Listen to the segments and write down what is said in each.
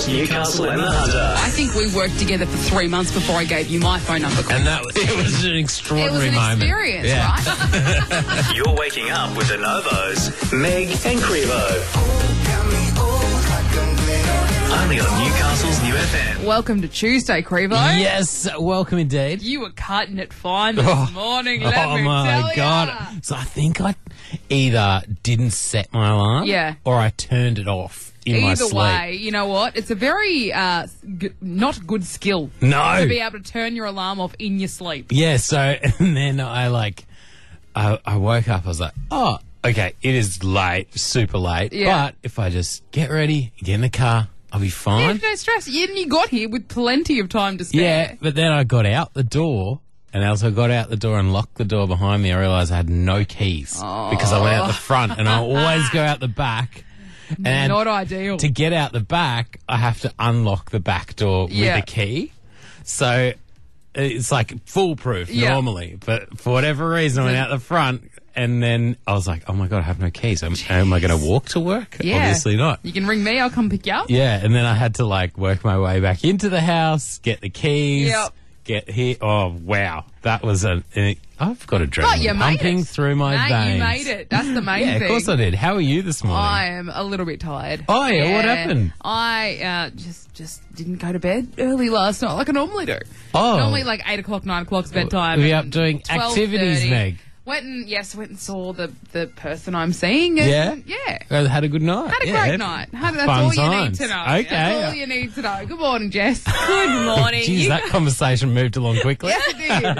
across Newcastle and the Hunter. I think we worked together for 3 months before I gave you my phone number. And it was an extraordinary moment. Experience, right? You're waking up with the Novos, Meg and Crevo. Only on Newcastle's New FM. Welcome to Tuesday, Crevo. Yes, welcome indeed. You were cutting it fine this morning, let me tell my ya. God. So I think I either didn't set my alarm or I turned it off in my sleep. Either way, you know what? It's a very not good skill No. to be able to turn your alarm off in your sleep. Yeah, so and then I woke up, I was like, oh, okay, it is late, super late. Yeah. But if I just get ready, get in the car, I'll be fine. Yeah, no stress. You got here with plenty of time to spare. Yeah, but then I got out the door, and as I got out the door and locked the door behind me, I realised I had no keys because I went out the front, and I always go out the back. And not ideal. To get out the back, I have to unlock the back door with a key. So it's like foolproof normally, but for whatever reason, I went out the front. And then I was like, oh, my God, I have no keys. Am I going to walk to work? Yeah. Obviously not. You can ring me. I'll come pick you up. Yeah, and then I had to, work my way back into the house, get the keys, get here. Oh, wow. That was I've got adrenaline pumping through my veins. You made it. That's the main thing. Yeah, of course I did. How are you this morning? I am a little bit tired. Oh, yeah. What happened? I just didn't go to bed early last night like I normally do. Oh. Normally 8 o'clock, 9 o'clock's bedtime. Were you up doing activities, Meg? Went and saw the person I'm seeing. And Had a good night. Had a great night. That's Fun all times. you need to know. Okay. That's all you need to know. Good morning, Jess. Good morning. Geez, that conversation moved along quickly. Yes, it did.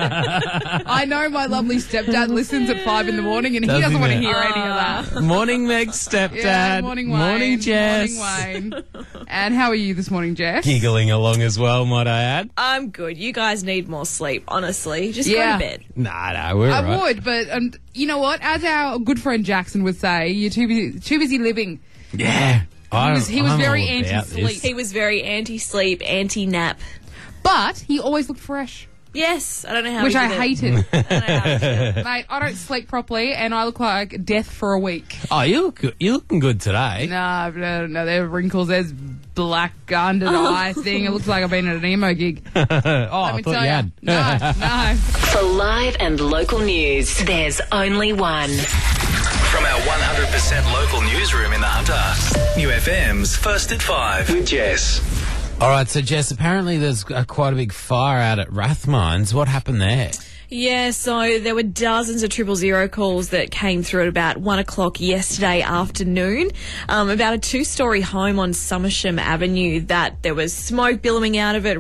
I know my lovely stepdad listens at 5 in the morning and he doesn't want to hear any of that. Morning, Meg, stepdad. Yeah, morning, Wayne. Morning, Jess. Morning, Wayne. And how are you this morning, Jess? Giggling along as well, might I add. I'm good. You guys need more sleep, honestly. Just go to bed. Nah, we're all right. I would, but you know what? As our good friend Jackson would say, you're too busy living. Yeah. He was very all about anti-sleep. this. He was very anti-sleep, anti-nap. But he always looked fresh. Yes, I don't know how Which he I did it. hated. I don't know how he did it. Mate, I don't sleep properly and I look like death for a week. Oh, you're looking good today. No, there are wrinkles. There's black under the eye thing. It looks like I've been at an emo gig. I thought you had. No. For live and local news, there's only one. From our 100% local newsroom in the Hunter, New FM's First at 5 with Jess. All right, so Jess, apparently there's quite a big fire out at Rathmines. What happened there? Yeah, so there were dozens of 000 calls that came through at about 1 o'clock yesterday afternoon about a 2-story home on Somersham Avenue that there was smoke billowing out of it.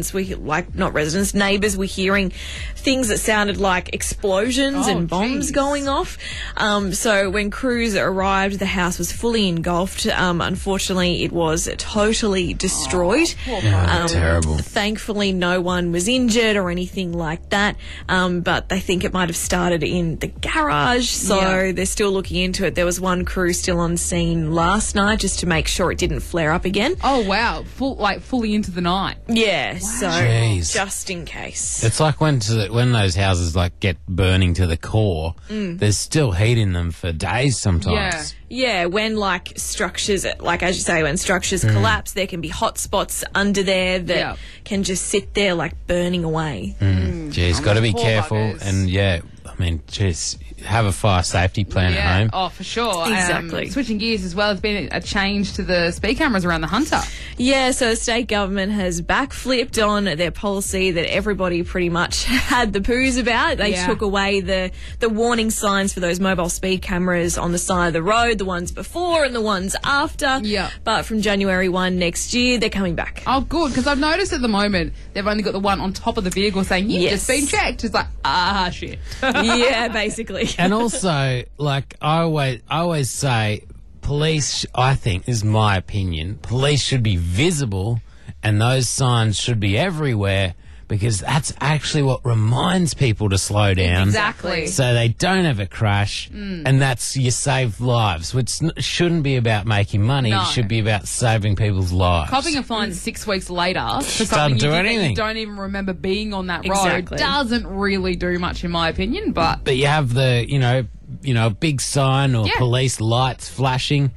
Neighbours were hearing things that sounded like explosions and bombs going off. So when crews arrived, the house was fully engulfed. Unfortunately, it was totally destroyed. Terrible. Thankfully, no one was injured or anything like that. But they think it might have started in the garage, so they're still looking into it. There was one crew still on scene last night just to make sure it didn't flare up again. Oh, wow. Fully into the night. Yeah, so Jeez. just in case. It's like when those houses get burning to the core, there's still heat in them for days sometimes. Yeah, when structures, as you say, when structures collapse, there can be hot spots under there that can just sit there burning away. Geez, got to be careful. buggers. And just have a fire safety plan at home. Oh, for sure. Exactly. Switching gears as well, there's been a change to the speed cameras around the Hunter. Yeah, so the state government has backflipped on their policy that everybody pretty much had the poos about. They took away the warning signs for those mobile speed cameras on the side of the road, the ones before and the ones after. Yeah. But from January 1 next year, they're coming back. Oh, good, because I've noticed at the moment they've only got the one on top of the vehicle saying, you've just been checked. It's like, shit. Yeah, basically. And also, I always say, police, I think, is my opinion, police should be visible and those signs should be everywhere because that's actually what reminds people to slow down. Exactly. So they don't have a crash, and that's you save lives, which shouldn't be about making money. No. It should be about saving people's lives. Copping a fine 6 weeks later for Doesn't something do you anything. don't even remember being on that Exactly. road doesn't really do much, in my opinion. But But you have the, a big sign or police lights flashing.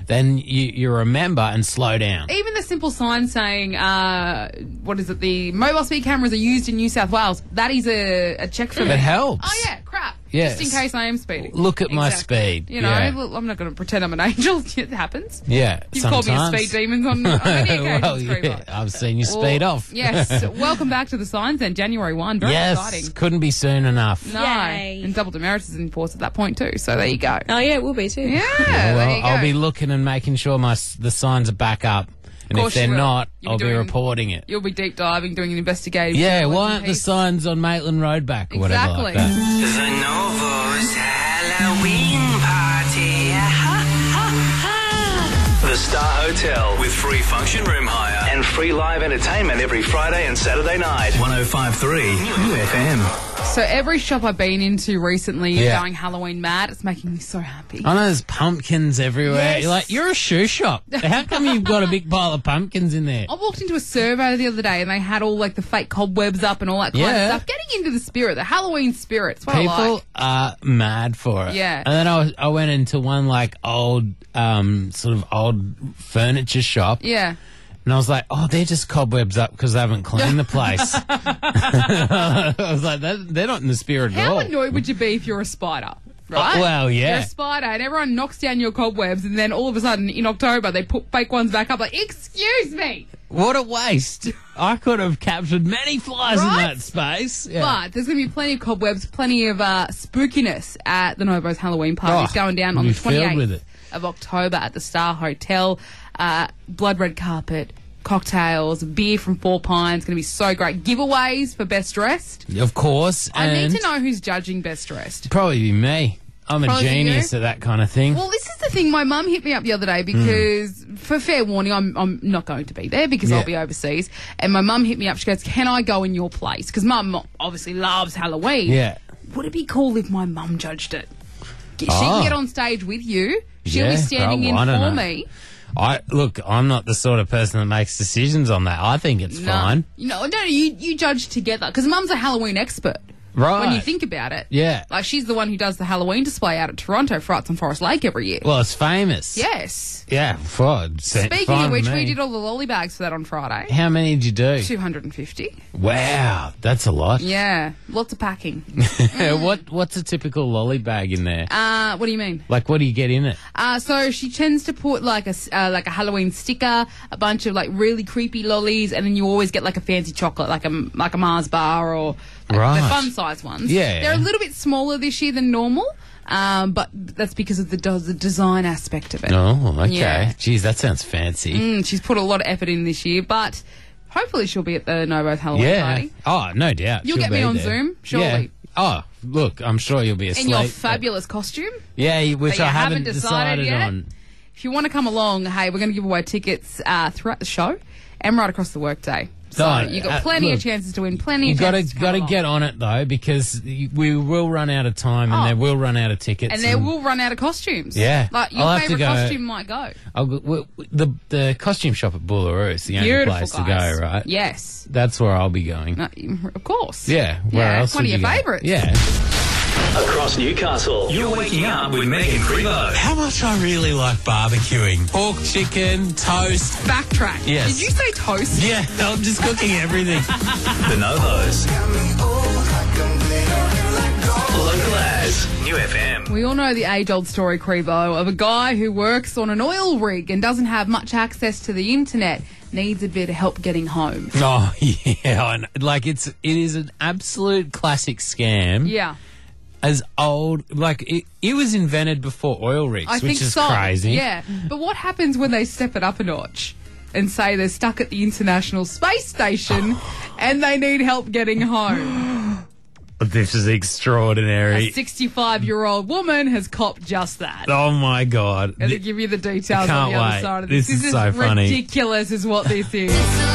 then you remember and slow down. Even the simple sign saying, the mobile speed cameras are used in New South Wales, that is a check for me. It helps. Oh, yeah, crap. Yes. Just in case I am speeding. Look at my speed. You know, I'm not going to pretend I'm an angel. It happens. Yeah, You've called me a speed demon on many occasions. Well, yeah, I've seen you speed off. Yes. Welcome back to the signs then, January 1. Very exciting. Yes, couldn't be soon enough. No. Yay. And double demerits is in force at that point too, so there you go. Oh, yeah, it will be too. Yeah, Well, there you go. I'll be looking and making sure the signs are back up. And if course you they're will. not, You'll I'll be be doing- reporting it. You'll be deep diving, doing an investigative. Yeah, journalism why aren't the piece. signs on Maitland Road back or whatever like Exactly. that? The Novo's Halloween party. The Star Hotel with free function room hire and free live entertainment every Friday and Saturday night. 105.3 New FM. So every shop I've been into recently is Yeah. going Halloween mad. It's making me so happy. I know there's pumpkins everywhere. Yes. You're like, you're a shoe shop. How come you've got a big pile of pumpkins in there? I walked into a survey the other day and they had all like the fake cobwebs up and all that kind of Yeah. stuff. Getting into the spirit, the Halloween spirit. It's what I People like. are mad for it. Yeah. And then I went into one like old, sort of old furniture shop. Yeah. And I was like, oh, they're just cobwebs up because they haven't cleaned the place. I was like, they're not in the spirit at How all. annoyed would you be if you're a spider? Right? well, yeah. You're a spider and everyone knocks down your cobwebs and then all of a sudden in October they put fake ones back up like, excuse me. What a waste. I could have captured many flies in Right? that space. Yeah. But there's going to be plenty of cobwebs, plenty of spookiness at the Novo's Halloween party. It's Oh, going down on you'll the be filled with 28th it. of October at the Star Hotel. Blood red carpet, cocktails, beer from Four Pines. Going to be so great. Giveaways for Best Dressed. Of course. I and need to know who's judging Best Dressed. probably be me. I'm a Probably genius you? at that kind of thing. Well, this is the thing. My mum hit me up the other day because, for fair warning, I'm not going to be there because Yeah. I'll be overseas. And my mum hit me up. She goes, "Can I go in your place?" Because mum obviously loves Halloween. Yeah. Would it be cool if my mum judged it? She Oh. can get on stage with you. She'll be Yeah, standing in I don't for know. me. Look, I'm not the sort of person that makes decisions on that. I think it's fine. No, you judge together because mum's a Halloween expert. Right. When you think about it. Yeah. Like, she's the one who does the Halloween display out at Toronto Frights on Forest Lake every year. Well, it's famous. Yes. Yeah. Speaking of which, we did all the lolly bags for that on Friday. How many did you do? 250. Wow, that's a lot. Yeah, lots of packing. What's a typical lolly bag in there? What do you mean? Like, what do you get in it? So she tends to put like a Halloween sticker, a bunch of like really creepy lollies, and then you always get like a fancy chocolate, like a Mars bar or like Right. the fun size ones. Yeah. They're a little bit smaller this year than normal, but that's because of the design aspect of it. Oh, okay. Yeah. Geez, that sounds fancy. She's put a lot of effort in this year, but hopefully she'll be at the Novo's Halloween Yeah. party. Oh, no doubt. You'll She'll get me be on there. Zoom, surely. Yeah. Oh, look, I'm sure you'll be asleep. In your fabulous costume. Yeah, which that you I haven't decided yet. on. If you want to come along, hey, we're going to give away tickets throughout the show and right across the workday. So No, you've got plenty look, of chances to win, plenty You of chances got to come get along. on it though, because we will run out of time and Oh. there will run out of tickets. And there will run out of costumes. Yeah. Like, your I'll have to favourite go- costume might go. The costume shop at Boolaroo is the only Beautiful, place guys. to go, right? Yes. That's where I'll be going. No, of course. Yeah. Where Yeah, else one would of you your go? favourites. Yeah. Across Newcastle, you're waking up with Megan Crevo. How much I really like barbecuing. Pork, chicken, toast. Backtrack. Yes. Did you say toast? Yeah, I'm just cooking everything. The Novos. Local as New FM. We all know the age-old story, Crevo, of a guy who works on an oil rig and doesn't have much access to the internet, needs a bit of help getting home. Oh, yeah. I know. Like, it is an absolute classic scam. Yeah. As old, like, it was invented before oil rigs, I which think is so. crazy. Yeah. But what happens when they step it up a notch and say they're stuck at the International Space Station and they need help getting home? This is extraordinary. A 65-year-old woman has copped just that. Oh, my God. Going to give you the details Can't on the other wait. side of this. This is is so funny. ridiculous is what this is.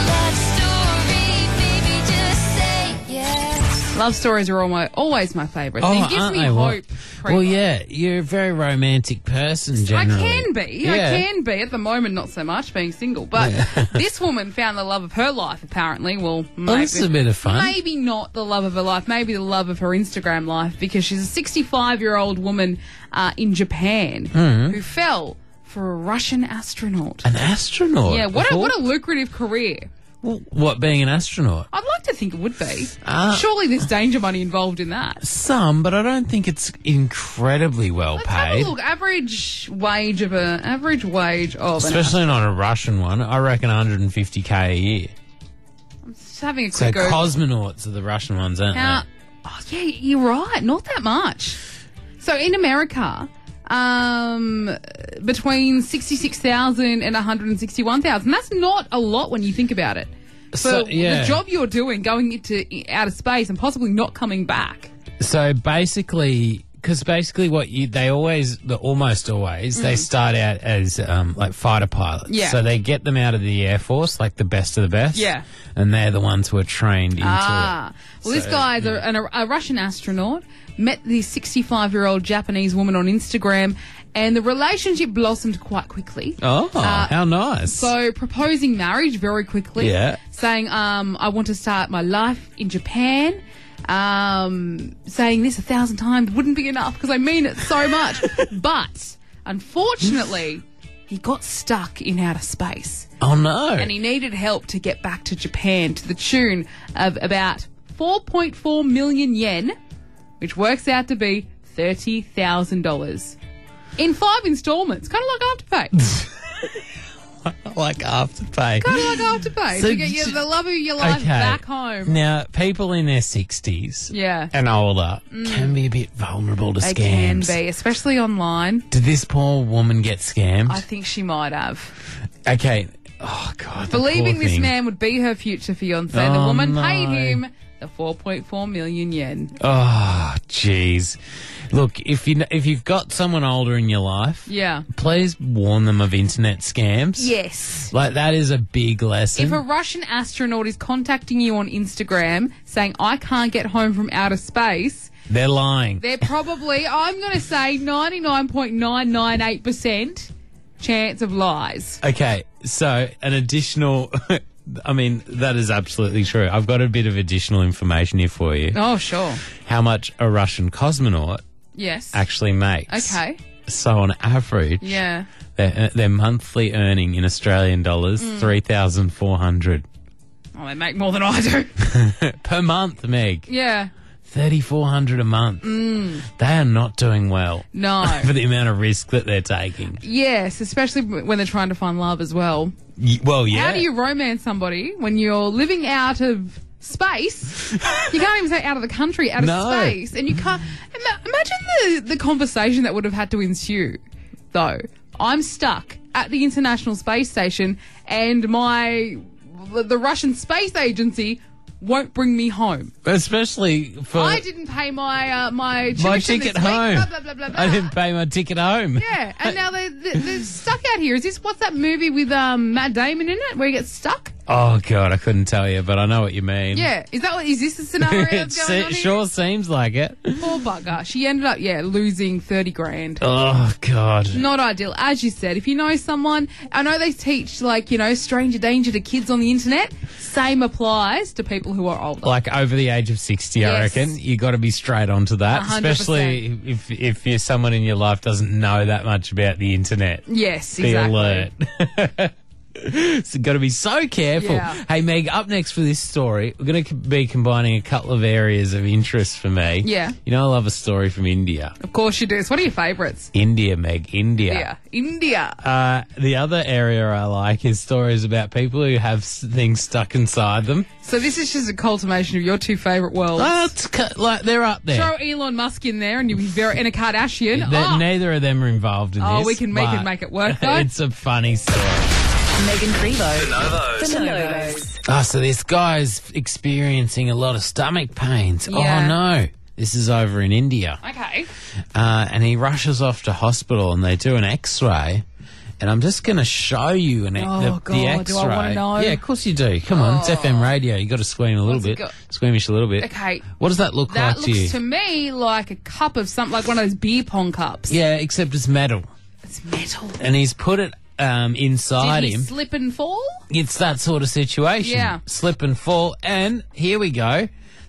Love stories are always my favourite. Oh, It gives aren't me they? hope. Well, yeah, you're a very romantic person, I generally. can be. Yeah. I can be. At the moment, not so much, being single. But this woman found the love of her life, apparently. Well, maybe, this is a bit of fun. Maybe not the love of her life. Maybe the love of her Instagram life, because she's a 65-year-old woman in Japan Mm-hmm. who fell for a Russian astronaut. An astronaut? Yeah, what a lucrative career. Well, what, being an astronaut? I'd like to think it would be. Surely there's danger money involved in that. Some, but I don't think it's incredibly well Let's have paid. a look. Average wage of an Especially not a Russian one. I reckon 150k a year. I'm just having a So quick go. cosmonauts are the Russian ones, aren't How, they? oh, yeah, you're right. Not that much. So in America, between 66,000 and 161,000. That's not a lot when you think about it. So, For yeah. the job you're doing, going into outer space and possibly not coming back. So basically, because basically they almost always, they start out as like fighter pilots. Yeah. So they get them out of the Air Force, like the best of the best. Yeah. And they're the ones who are trained into it. Well, this So, guy is a Russian astronaut, met the 65-year-old Japanese woman on Instagram, and the relationship blossomed quite quickly. Oh, how nice. So proposing marriage very quickly. Yeah. Saying, I want to start my life in Japan. Saying this 1,000 times wouldn't be enough because I mean it so much. But unfortunately, he got stuck in outer space. Oh, no. And he needed help to get back to Japan to the tune of about 4.4 million yen, which works out to be $30,000. In 5 installments, kind of like Afterpay. Like Afterpay. Kind of like Afterpay. So to get the love of your life back home. Now, people in their 60s Yeah. and older can be a bit vulnerable to They scams. can be, especially online. Did this poor woman get scammed? I think she might have. Okay. Oh, God. the Believing poor this thing. man would be her future fiancé, the Oh, woman no. paid him the 4.4 million yen. Oh, jeez. Look, if you've got someone older in your life, Yeah. please warn them of internet scams. Yes. Like, that is a big lesson. If a Russian astronaut is contacting you on Instagram saying, I can't get home from outer space, They're lying. they're probably, I'm going to say 99.998% chance of lies. Okay, so an additional... I mean, that is absolutely true. I've got a bit of additional information here for you. Oh, sure. How much a Russian cosmonaut Yes. actually makes. Okay. So on average, Yeah. their monthly earning in Australian dollars, 3,400 Oh, they make more than I do. per month, Meg. Yeah. 3,400 a month. They are not doing well No. for the amount of risk that they're taking. Yes, especially when they're trying to find love as well. Well, yeah. How do you romance somebody when you're living out of space? You can't even say out of the country, out of No. space. And you can't... Imagine the conversation that would have had to ensue, though. I'm stuck at the International Space Station and the Russian Space Agency won't bring me home. Especially for I didn't pay my my tuition ticket this week, home. blah, blah, blah, blah, blah. I didn't pay my ticket home. Yeah, and now they're stuck out here. What's that movie with Matt Damon in it where he gets stuck? Oh, God, I couldn't tell you, but I know what you mean. Yeah, is this the scenario that's going on here? Sure seems like it. Poor bugger. She ended up, losing 30 grand. Oh, God. Not ideal. As you said, if you know someone, I know they teach, stranger danger to kids on the internet. Same applies to people who are older. Like over the age of 60, I Yes. reckon. You got to be straight onto that, 100%. especially if you're someone in your life doesn't know that much about the internet. Yes, Be exactly. alert. So got to be so careful. Yeah. Hey, Meg, up next for this story, we're going to be combining a couple of areas of interest for me. Yeah. You know, I love a story from India. Of course you do. So what are your favourites? India, Meg, India. Yeah. India. The other area I like is stories about people who have things stuck inside them. So this is just a culmination of your two favourite worlds. They're up there. Throw Elon Musk in there and you'll be and a Kardashian. Neither of them are involved in this. We can but make it work, though. It's a funny story. Megan Crevo. The Novos. The Novos. Oh, so this guy's experiencing a lot of stomach pains. Yeah. Oh, no. This is over in India. Okay. And he rushes off to hospital and they do an X-ray. And I'm just going to show you the God, X-ray. do I wanna know? Yeah, of course you do. Come on, it's FM radio. You got to squeam a little What's it bit. got? Squeamish a little bit. Okay. What does that look That like to you? looks to me like a cup of something, like one of those beer pong cups. Yeah, except it's metal. It's metal. And he's put it inside Did he him. slip and fall? It's that sort of situation. Yeah. Slip and fall. And here we go.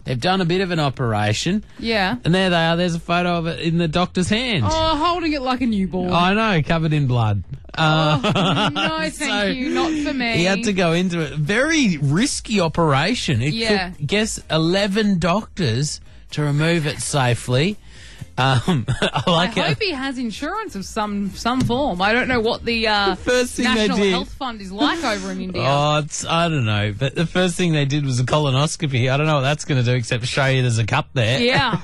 They've done a bit of an operation. Yeah. And there they are. There's a photo of it in the doctor's hand. Oh, holding it like a newborn. I know, covered in blood. No, thank you. Not for me. He had to go into it. Very risky operation. It took, guess, 11 doctors to remove it safely. I hope he has insurance of some form. I don't know what the first thing National they did, Health Fund is like over in India. Oh, I don't know. But the first thing they did was a colonoscopy. I don't know what that's going to do except show you there's a cup there. Yeah.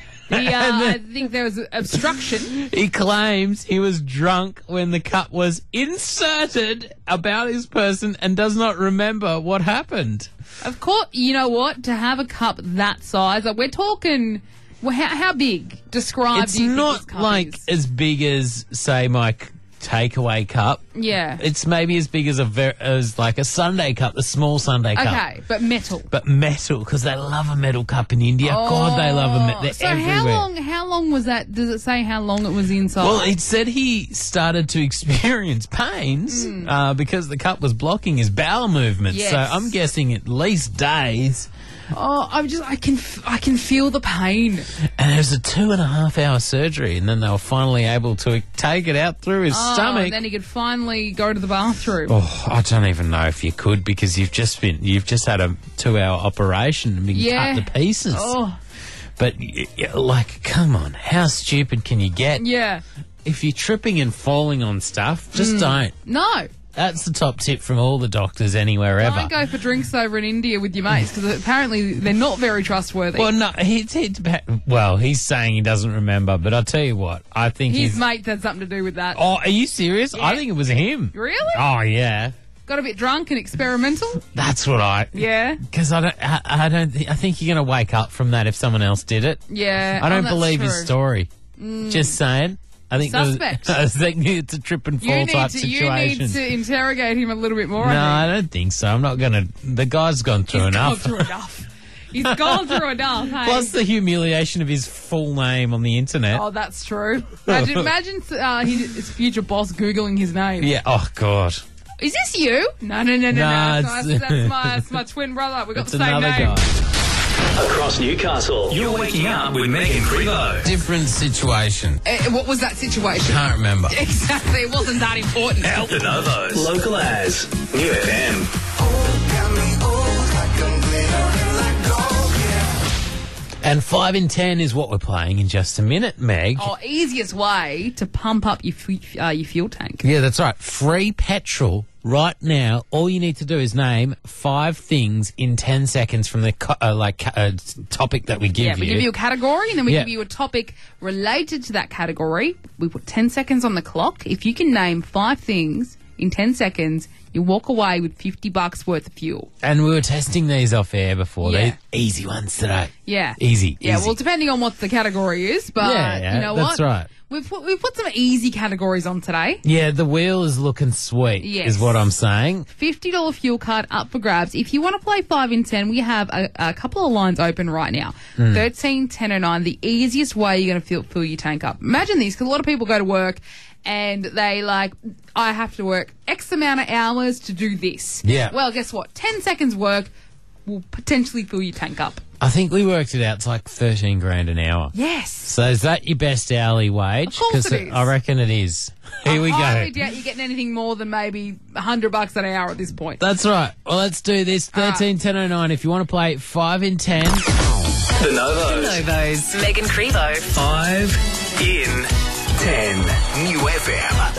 I think there was obstruction. He claims he was drunk when the cup was inserted about his person and does not remember what happened. Of course, you know what? To have a cup that size, like we're talking... Well, how big? Describe. It's not like as big as, say, my takeaway cup. Yeah. It's maybe as big as as like a Sunday cup, a small Sunday cup. Okay, but metal. But metal, because they love a metal cup in India. Oh. God, they love a metal. They're so everywhere. how long was that? Does it say how long it was inside? Well, it said he started to experience pains because the cup was blocking his bowel movements. Yes. So I'm guessing at least days. Oh, I can feel the pain. And it was a 2.5 hour surgery, and then they were finally able to take it out through his stomach. And then he could finally go to the bathroom. Oh, I don't even know if you could, because you've just had a 2-hour operation and been cut to pieces. Oh. But like, come on, how stupid can you get? Yeah. If you're tripping and falling on stuff, just don't. No. That's the top tip from all the doctors anywhere ever. Don't go for drinks over in India with your mates, because apparently they're not very trustworthy. Well, no, he's saying he doesn't remember, but I'll tell you what, I think his mate had something to do with that. Oh, are you serious? Yeah. I think it was him. Really? Oh, yeah. Got a bit drunk and experimental? That's what Yeah. Because I think you're going to wake up from that if someone else did it. Yeah. I don't that's believe true. his story. Just saying. I think Suspect. I think it's a trip and fall type situation. You need to interrogate him a little bit more. No, I don't think so. I'm not going to. The guy's gone through enough. He's gone through enough. Hey? Plus the humiliation of his full name on the internet. Oh, that's true. Imagine his future boss Googling his name. Yeah. Oh, God. Is this you? No. That's my twin brother. We've got the same name. Guy. Across Newcastle, you're waking up with Meg and Frevo. Different situation. What was that situation? Can't remember. Exactly. It wasn't that important. Out the Novos. Local as New FM. And 5 in 10 is what we're playing in just a minute, Meg. Oh, easiest way to pump up your fuel tank. Yeah, that's right. Free petrol right now. All you need to do is name 5 things in 10 seconds from the topic that we give you. Yeah, we give you a category, and then we give you a topic related to that category. We put 10 seconds on the clock. If you can name 5 things in 10 seconds, you walk away with $50 worth of fuel. And we were testing these off air before. Yeah. They're easy ones today. Yeah. Easy. Yeah, well, depending on what the category is, but you know what? That's right. We've put some easy categories on today. Yeah, the wheel is looking sweet, is what I'm saying. $50 fuel card up for grabs. If you want to play 5 in 10, we have a couple of lines open right now. 13, 10 and 9, the easiest way you're going to fill your tank up. Imagine this, because a lot of people go to work and they I have to work X amount of hours to do this. Yeah. Well, guess what? 10 seconds work will potentially fill your tank up. I think we worked it out. It's like 13 grand an hour. Yes. So is that your best hourly wage? Of course it is. I reckon it is. Here we go. I highly doubt you're getting anything more than maybe $100 an hour at this point. That's right. Well, let's do this. 13, 10, 09. If you want to play 5 in 10. The Novos. Meg and Frevo. 5 in 10. New FM.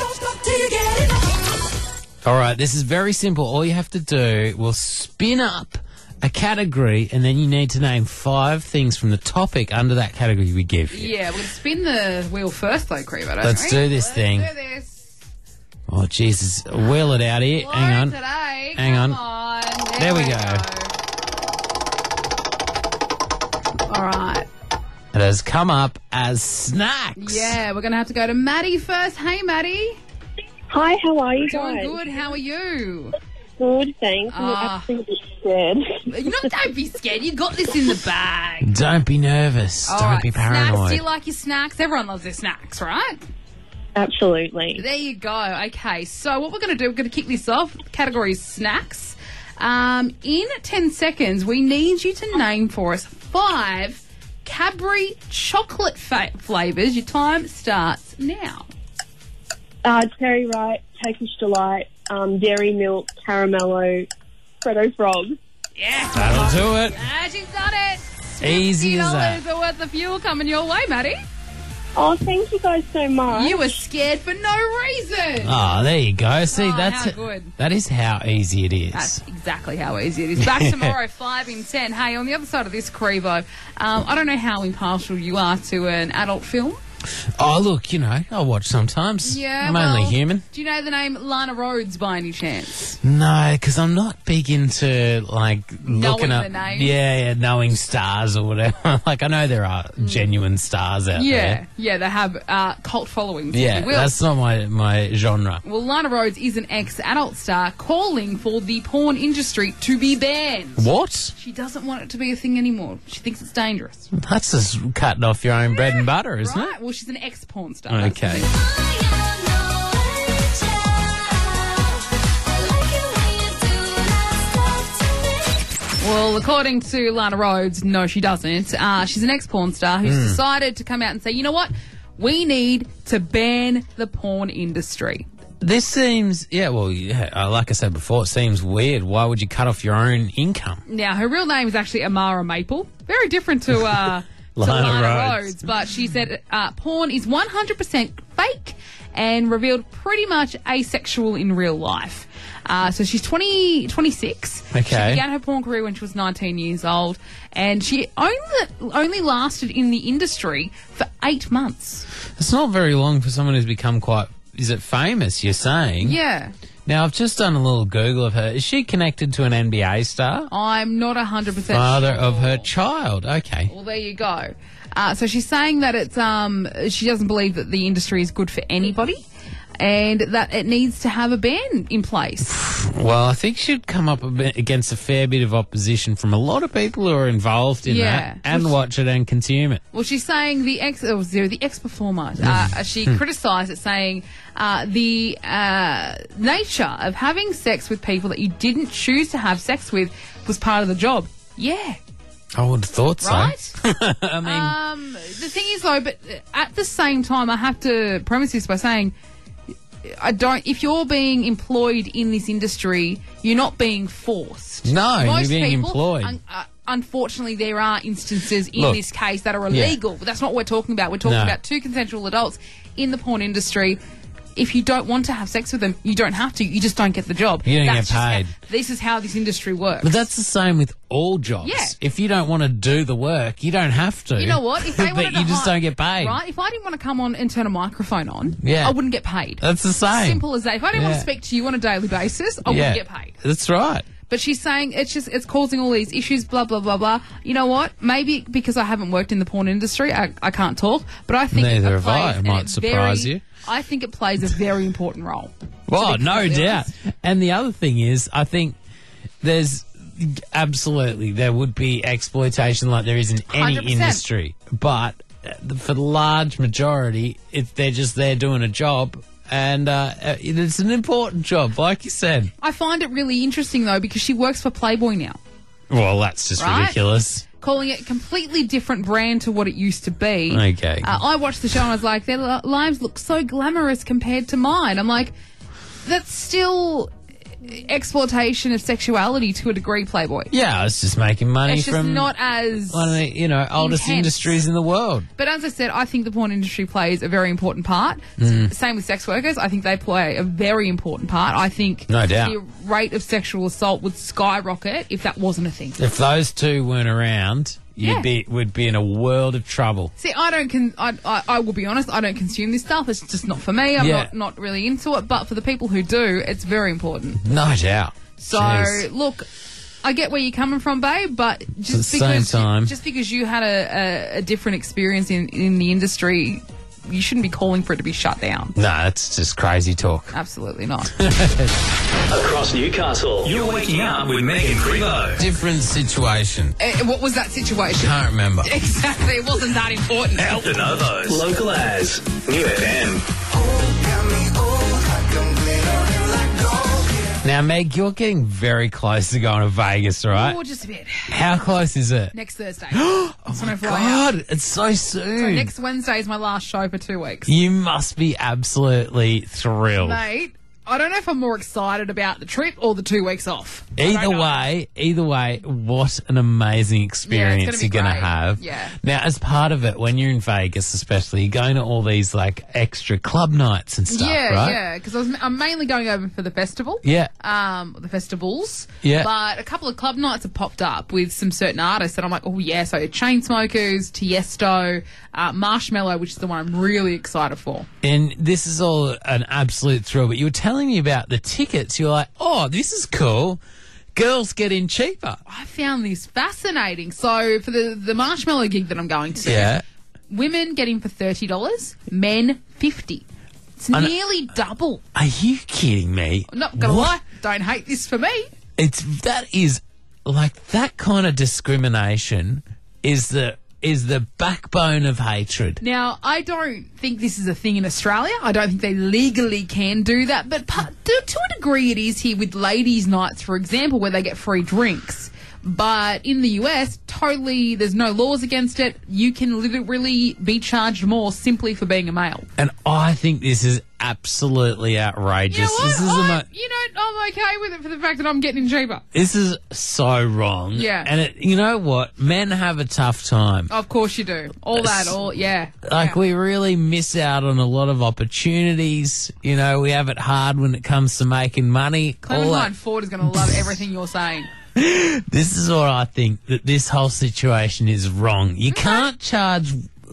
All right, this is very simple. All you have to do, we'll spin up a category, and then you need to name 5 things from the topic under that category we give you. Yeah, we're going to spin the wheel first, though, Crevo, don't Let's we? do this thing. Let's do this. Oh, Jesus. Wheel it out here. Hang on. Today. Hang Come on. on. There we go. All right. It has come up as snacks. Yeah, we're going to have to go to Maddie first. Hey, Maddie. Hi, how are you Doing guys? good. How are you? Good, thanks. I'm absolutely scared. Don't be scared. You got this in the bag. Don't be nervous. All Don't right, be Snacks. paranoid. Do you like your snacks? Everyone loves their snacks, right? Absolutely. There you go. Okay, so what we're going to do, we're going to kick this off. Category is snacks. In 10 seconds, we need you to name for us 5 Cadbury chocolate flavours. Your time starts now. Cherry Right, Turkish Delight, Dairy Milk, Caramello, Freddo Frog. Yeah. That'll do it. She's done it. Easy as that. $50 worth of fuel coming your way, Maddie. Oh, thank you guys so much. You were scared for no reason. Oh, there you go. See, how good. That is how easy it is. That's exactly how easy it is. Back tomorrow, 5 in 10. Hey, on the other side of this, Crevo, I don't know how impartial you are to an adult film. Oh, look, I'll watch sometimes. Yeah, I'm only human. Do you know the name Lana Rhodes by any chance? No, because I'm not big into, looking up... the names? Yeah, knowing stars or whatever. I know there are genuine stars out there. Yeah, they have cult followings. if Yeah, you will. that's not my genre. Well, Lana Rhodes is an ex-adult star calling for the porn industry to be banned. What? She doesn't want it to be a thing anymore. She thinks it's dangerous. That's just cutting off your own bread and butter, isn't Right? it? Well, she's an ex-porn star. That's the Okay. thing. Well, according to Lana Rhodes, no, she doesn't. She's an ex-porn star who's decided to come out and say, you know what? We need to ban the porn industry. This seems, like I said before, it seems weird. Why would you cut off your own income? Now, her real name is actually Amara Maple. Very different to Lana Lana Rhodes. Rhodes. But she said porn is 100% fake and revealed pretty much asexual in real life. So she's 26. Okay. She began her porn career when she was 19 years old, and she only lasted in the industry for 8 months. It's not very long for someone who's become quite... Is it famous, you're saying? Yeah. Now, I've just done a little Google of her. Is she connected to an NBA star? I'm not 100% Father sure. of her child. Okay. Well, there you go. So she's saying that it's she doesn't believe that the industry is good for anybody and that it needs to have a ban in place. Well, I think she'd come up against a fair bit of opposition from a lot of people who are involved in that and watch it and consume it. Well, she's saying the ex-performer, she criticised it, saying the nature of having sex with people that you didn't choose to have sex with was part of the job. Yeah. I would have thought so. Right? I mean... The thing is, though, but at the same time, I have to premise this by saying, if you're being employed in this industry, you're not being forced. No, Most you're being people, employed. Unfortunately, there are instances in this case that are Yeah. illegal, but that's not what we're talking about. We're talking about 2 consensual adults in the porn industry. If you don't want to have sex with them, you don't have to. You just don't get the job. You don't That's get paid. This is how this industry works. But that's the same with all jobs. Yeah. If you don't want to do the work, you don't have to. You know what? If they but wanted to you just hire- don't get paid. Right? If I didn't want to come on and turn a microphone on, Yeah. I wouldn't get paid. That's the same. Simple as that. If I didn't want Yeah. to speak to you on a daily basis, I wouldn't get paid. That's right. But she's saying it's causing all these issues, blah, blah, blah, blah. You know what? Maybe because I haven't worked in the porn industry, I can't talk. But I think Neither it have I. plays It might surprise you. I think it plays a very important role. Well, to be no completely doubt. honest. And the other thing is, I think there's absolutely, there would be exploitation like there is in any 100%. industry. But for the large majority, they're just there doing a job. And it's an important job, like you said. I find it really interesting, though, because she works for Playboy now. Well, that's just Right? ridiculous. Calling it a completely different brand to what it used to be. Okay. I watched the show and I was like, their lives look so glamorous compared to mine. I'm like, that's still exploitation of sexuality to a degree, Playboy. Yeah, it's just making money It's just from not as... one of the oldest intense. industries in the world. But as I said, I think the porn industry plays a very important part. Same with sex workers. I think they play a very important part. I think No doubt. the rate of sexual assault would skyrocket if that wasn't a thing. If those two weren't around, Yeah. would be in a world of trouble. See, I will be honest, I don't consume this stuff. It's just not for me. I'm Yeah. not really into it. But for the people who do, it's very important. No doubt. So, Jeez. look, I get where you're coming from, babe, but just the same because time- just because you had a different experience in the industry, you shouldn't be calling for it to be shut down. No, that's just crazy talk. Absolutely not. Across Newcastle, you're waking up with Meg and Crevo. Different situation. What was that situation? Can't remember. Exactly, it wasn't that important. De Novos. Local as New FM. Now, Meg, you're getting very close to going to Vegas, right? Oh, just a bit. How close is it? Next Thursday. Oh, That's when my I fly out. God. It's so soon. So next Wednesday is my last show for 2 weeks. You must be absolutely thrilled. Mate, I don't know if I'm more excited about the trip or the 2 weeks off. Either way, what an amazing experience you're going to great. have. Yeah. Now, as part of it, when you're in Vegas especially, you're going to all these, like, extra club nights and stuff, right? Yeah, because I'm mainly going over for the festival. Yeah. The festivals. Yeah. But a couple of club nights have popped up with some certain artists that I'm like, oh, yeah. So Chainsmokers, Tiesto, Marshmello, which is the one I'm really excited for. And this is all an absolute thrill, but you were telling me about the tickets. You're like, oh, this is cool. Girls get in cheaper. I found this fascinating. So for the Marshmello gig that I'm going to, Yeah. women get in for $30, men $50. It's nearly double. Are you kidding me? I'm not going to What? lie. Don't hate this for me. That is like that kind of discrimination is the backbone of hatred. Now, I don't think this is a thing in Australia. I don't think they legally can do that. But to a degree it is here with ladies' nights, for example, where they get free drinks. But in the US, totally, there's no laws against it. You can literally be charged more simply for being a male. And I think this is absolutely outrageous. You know what? This is I'm okay with it for the fact that I'm getting in cheaper. this is so wrong. Yeah. And you know what? Men have a tough time. Of course you do. Yeah. Like, we really miss out on a lot of opportunities. You know, we have it hard when it comes to making money. Clementine Ford is going to love everything you're saying. This is what I think, that this whole situation is wrong. You can't charge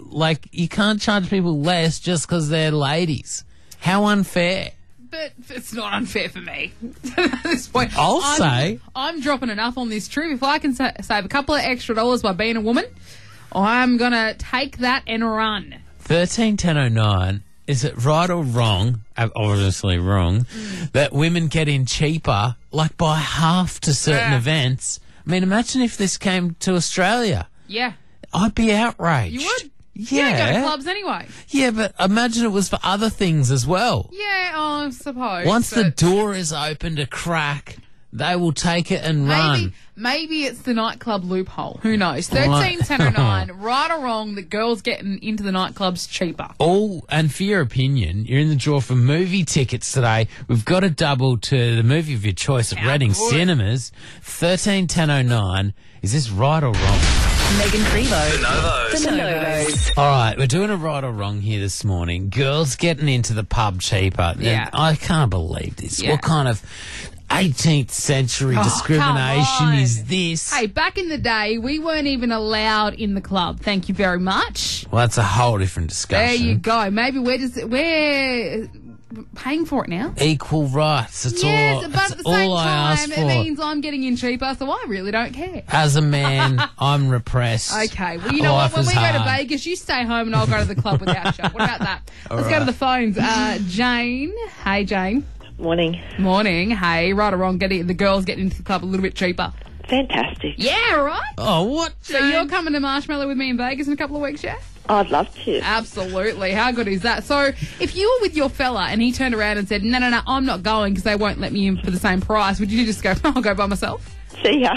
people less just because they're ladies. How unfair. But it's not unfair for me at this point. I'm dropping enough on this trip. If I can save a couple of extra dollars by being a woman, I'm going to take that and run. 131009, is it right or wrong, obviously wrong, that women get in cheaper, like by half to certain events? I mean, imagine if this came to Australia. Yeah. I'd be outraged. You would? Yeah. You don't go to clubs anyway. Yeah, but imagine it was for other things as well. Yeah, I suppose. Once the door is opened a crack, they will take it and run. Maybe it's the nightclub loophole. Who knows? 131009, right or wrong, that girls getting into the nightclubs cheaper. And for your opinion, you're in the draw for movie tickets today. We've got a double to the movie of your choice at Reading Cinemas. 131009. Is this right or wrong? Megan Frevo. The Novos. All right, we're doing a right or wrong here this morning. Girls getting into the pub cheaper. Yeah. I can't believe this. Yeah. What kind of 18th century discrimination come on. is this? Hey, back in the day, we weren't even allowed in the club. Thank you very much. Well, that's a whole different discussion. There you go. Maybe we're paying for it now. Equal rights. That's Yes, all. but at the same time, it means I'm getting in cheaper, so I really don't care. As a man, I'm repressed. Okay, well, you know what? When we go to Vegas, you stay home and I'll go to the club without you. What about that? Let's go to the phones. Jane. Hey, Jane. Morning. Morning. Hey, right or wrong, the girls getting into the club a little bit cheaper. Fantastic. Yeah, right? Oh, what? So you're coming to Marshmello with me in Vegas in a couple of weeks, yeah? I'd love to. Absolutely. How good is that? So if you were with your fella and he turned around and said, no, I'm not going because they won't let me in for the same price, would you just go, I'll go by myself? See ya.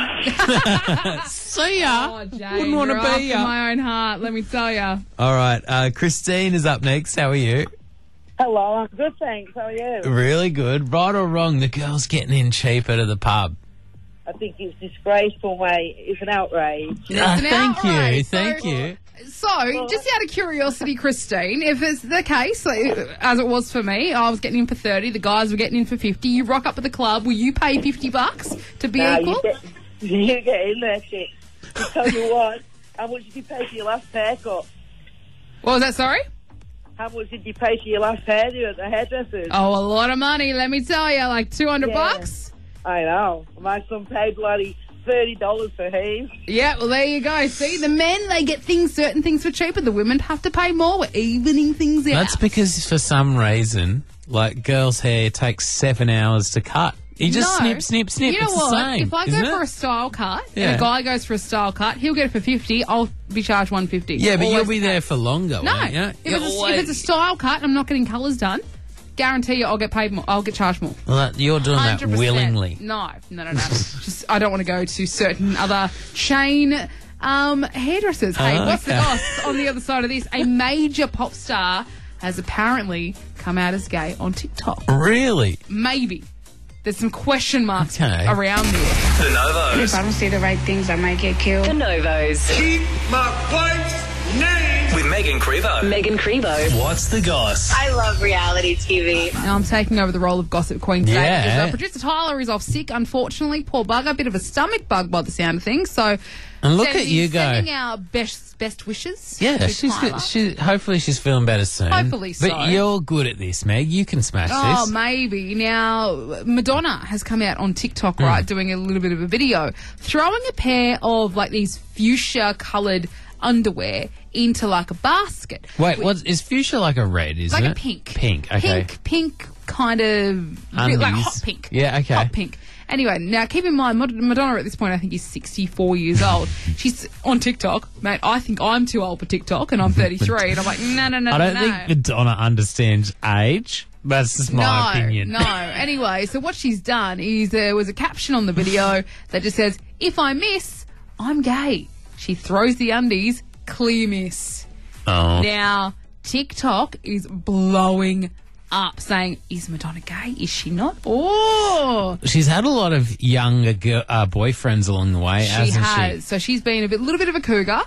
See ya. Oh, Jane, Wouldn't want you're to be after ya. my own heart, let me tell you. All right, Christine is up next. How are you? Hello, I'm good, thanks. How are you? Really good. Right or wrong, the girls getting in cheaper to the pub? I think it's disgraceful, mate. It's an outrage. Thank you. outrage. Thank you. So, just out of curiosity, Christine, if it's the case, as it was for me, I was getting in for 30, the guys were getting in for 50, you rock up at the club, will you pay $50 to be equal? You get in there, shit. I tell you what, how much did you pay for your last haircut? What was that, sorry? How much did you pay for your last hairdo at the hairdressers? Oh, a lot of money, let me tell you, like $200. I know. My son paid bloody $30 for his. Yeah, well, there you go. See, the men, they get certain things for cheaper. The women have to pay more. We're evening things out. That's because for some reason, like, girls' hair takes 7 hours to cut. You just snip. You know it's what? the same. If I go for a style cut Yeah. and a guy goes for a style cut, he'll get it for $50. I'll be charged $150. Yeah, but Always you'll be the there case. for longer, No, won't you? if it's a style cut, I'm not getting colours done. Guarantee you, I'll get paid more. I'll get charged more. Well, you're doing that 100%. willingly. No. Just I don't want to go to certain other chain hairdressers. Hey, what's the goss on the other side of this? A major pop star has apparently come out as gay on TikTok. Really? Maybe. There's some question marks Okay. around there. The Novos. If I don't say the right things, I might get killed. The Novos. Keep my wife's name. With Megan Crevo. Megan Crevo. What's the goss? I love reality TV. Now I'm taking over the role of Gossip Queen today. Yeah. Because, producer Tyler is off sick, unfortunately. Poor bugger. Bit of a stomach bug by the sound of things. So, And look at you go. Sending our best wishes. Yeah, to she's Tyler. good. Hopefully she's feeling better soon. Hopefully so. But you're good at this, Meg. You can smash Oh, this. maybe. Now, Madonna has come out on TikTok, right, doing a little bit of a video, throwing a pair of, like, these fuchsia-coloured underwear into, like, a basket. Wait, is fuchsia like a red, isn't Like it? a pink. Pink, okay. Pink kind of, like Undies. hot pink. Yeah, okay. Hot pink. Anyway, now keep in mind, Madonna at this point, I think, is 64 years old. She's on TikTok. Mate, I think I'm too old for TikTok, and I'm 33, and I'm like, no. I don't think Madonna understands age. That's just my opinion. No. Anyway, so what she's done is there was a caption on the video that just says, "If I miss, I'm gay." She throws the undies, clear miss. Oh. Now, TikTok is blowing up saying, is Madonna gay? Is she not? Oh, She's had a lot of younger boyfriends along the way, she hasn't has. So she's been a little bit of a cougar.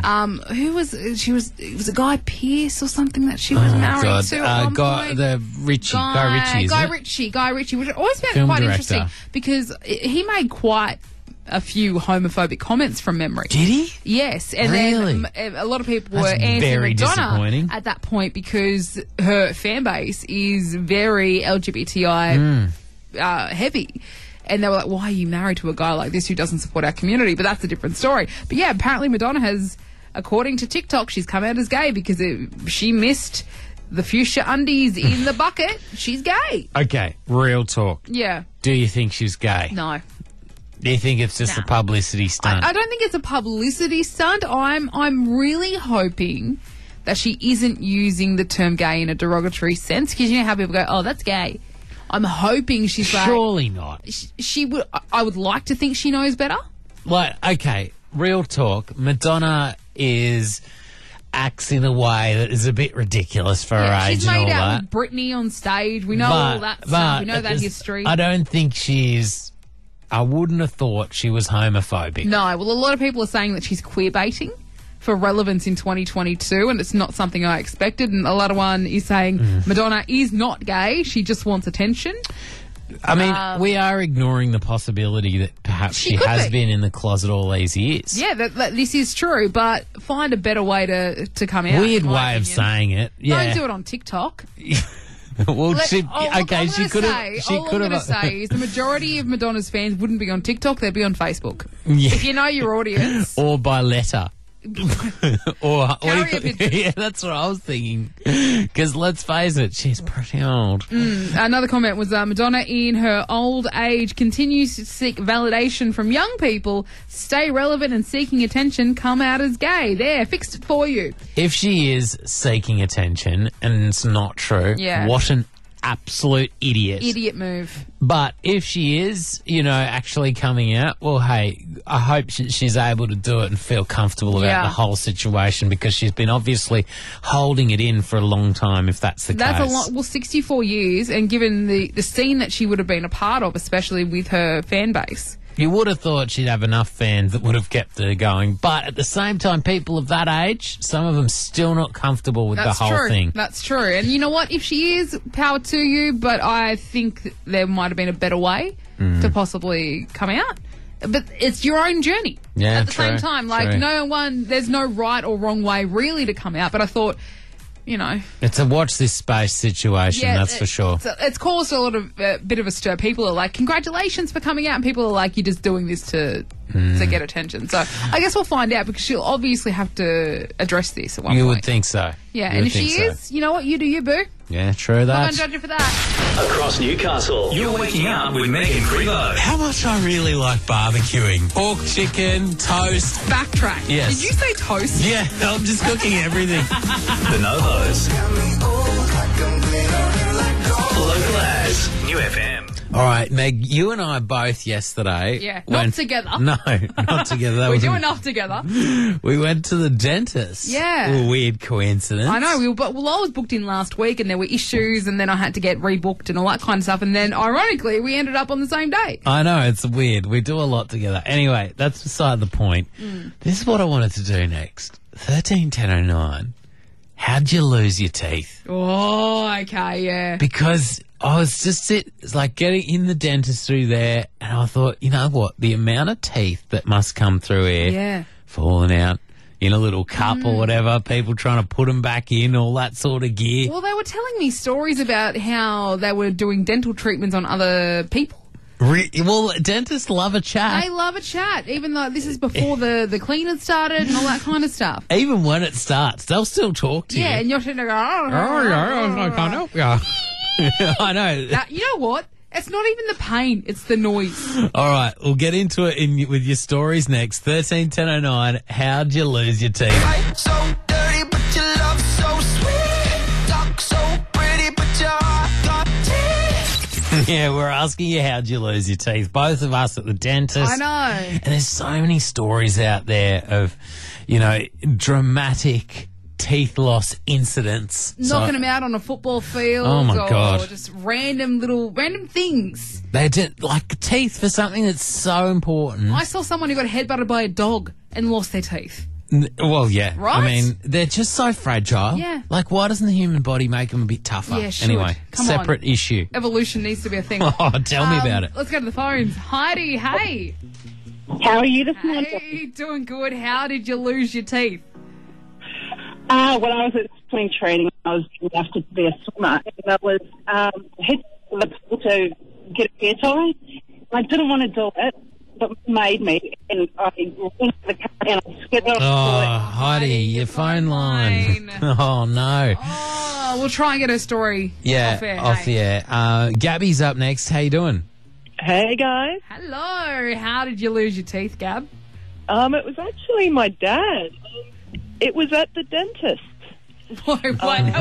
Who was she? It was a Guy Pearce or something that she was married God. to at one point. Guy Ritchie, isn't it? Guy Ritchie, which I always found Film quite director. interesting because he made quite a few homophobic comments from memory. Did he? Yes, and Really? then a lot of people That's were very anti-Madonna disappointing. at that point because her fan base is very LGBTI heavy. And they were like, why are you married to a guy like this who doesn't support our community? But that's a different story. But yeah, apparently Madonna has, according to TikTok, she's come out as gay because she missed the fuchsia undies in the bucket. She's gay. Okay, real talk. Yeah. Do you think she's gay? No. Do you think it's just a publicity stunt? I don't think it's a publicity stunt. I'm really hoping that she isn't using the term gay in a derogatory sense because you know how people go, oh, that's gay. I'm hoping she's like... Surely not. She would... I would like to think she knows better. Like, okay, real talk. Madonna acts in a way that is a bit ridiculous for her age she's and all made out that. with Britney on stage. We know all that stuff. We know that history. I don't think she's... I wouldn't have thought she was homophobic. No, well, a lot of people are saying that she's queer baiting for relevance in 2022, and it's not something I expected. And a lot of one is saying Madonna is not gay; she just wants attention. I mean, we are ignoring the possibility that perhaps she has been in the closet all these years. Yeah, that this is true, but find a better way to come out. Weird in my way of opinion. saying it. Yeah. Don't do it on TikTok. Well, she All could I'm have. going to say is the majority of Madonna's fans wouldn't be on TikTok; they'd be on Facebook. Yeah. If you know your audience, or by letter. or Carrier pigeon. Yeah, that's what I was thinking. Because let's face it, she's pretty old. Another comment was Madonna, in her old age, continues to seek validation from young people, stay relevant and seeking attention, come out as gay. There, fixed it for you. If she is seeking attention and it's not true, Yeah. what an absolute idiot. Idiot move. But if she is, actually coming out, well, hey, I hope she's able to do it and feel comfortable about the whole situation because she's been obviously holding it in for a long time, if that's the case. That's a lot. Well, 64 years, and given the scene that she would have been a part of, especially with her fan base. You would have thought she'd have enough fans that would have kept her going. But at the same time, people of that age, some of them still not comfortable with the whole thing. That's true. And you know what? If she is, power to you, but I think there might have been a better way to possibly come out. But it's your own journey. Yeah, at the same time. Like, there's no right or wrong way really to come out. But I thought, It's a watch this space situation, that's for sure. It's caused a lot of bit of a stir. People are like, congratulations for coming out. And people are like, you're just doing this to get attention. So I guess we'll find out because she'll obviously have to address this at one point. You would think so. Yeah, You and would if she think so. is, you know what? You do you, boo. Yeah, true I'm that. going to judge you for that. Across Newcastle, you're waking up with Megan Crevo. How much I really like barbecuing. Pork, chicken, toast. Backtrack. Yes. Did you say toast? Yeah, I'm just cooking everything. The Novos. Maz, New FM. All right, Meg, you and I both yesterday. Yeah, not together. No, not together. That We was do enough together. We went to the dentist. Yeah. A weird coincidence. I know. I was booked in last week, and there were issues, and then I had to get rebooked and all that kind of stuff. And then, ironically, we ended up on the same day. I know, it's weird. We do a lot together. Anyway, that's beside the point. This is what I wanted to do next. 131009. How'd you lose your teeth? Oh, okay, yeah. Because I was just it's like getting in the dentistry there, and I thought, you know what? The amount of teeth that must come through here, Yeah. falling out in a little cup or whatever, people trying to put them back in, all that sort of gear. Well, they were telling me stories about how they were doing dental treatments on other people. Well, dentists love a chat. They love a chat, even though this is before the cleaners started and all that kind of stuff. Even when it starts, they'll still talk to you. Yeah, and you're sitting there going, I can't help you. I know. Now, you know what? It's not even the pain, it's the noise. All right, we'll get into it with your stories next. 131009, how'd you lose your teeth? So dirty, but your love so sweet. Talk so pretty, but your heart got teeth. Yeah, we're asking you how'd you lose your teeth. Both of us at the dentist. I know. And there's so many stories out there of, dramatic teeth loss incidents. Knocking them out on a football field. Oh, my or God. just random things. They did, like, teeth for something that's so important. I saw someone who got headbutted by a dog and lost their teeth. Well, yeah. Right? I mean, they're just so fragile. Yeah. Like, why doesn't the human body make them a bit tougher? Yeah, should. Anyway, Come separate on. issue. Evolution needs to be a thing. Oh, tell me about it. Let's go to the phones. Heidi, hey. How are you this morning? Hey, doing good. How did you lose your teeth? When I was at swimming training, I was asked to be a swimmer, and I was hit with a pool to get a hair tie. I didn't want to do it, but made me, and I went to the car and I skidded off Oh, Heidi, your phone line. Oh, no. Oh, we'll try and get her story Yeah, off the air. Gabby's up next. How you doing? Hey guys. Hello. How did you lose your teeth, Gab? It was actually my dad. It was at the dentist. Wait. Normally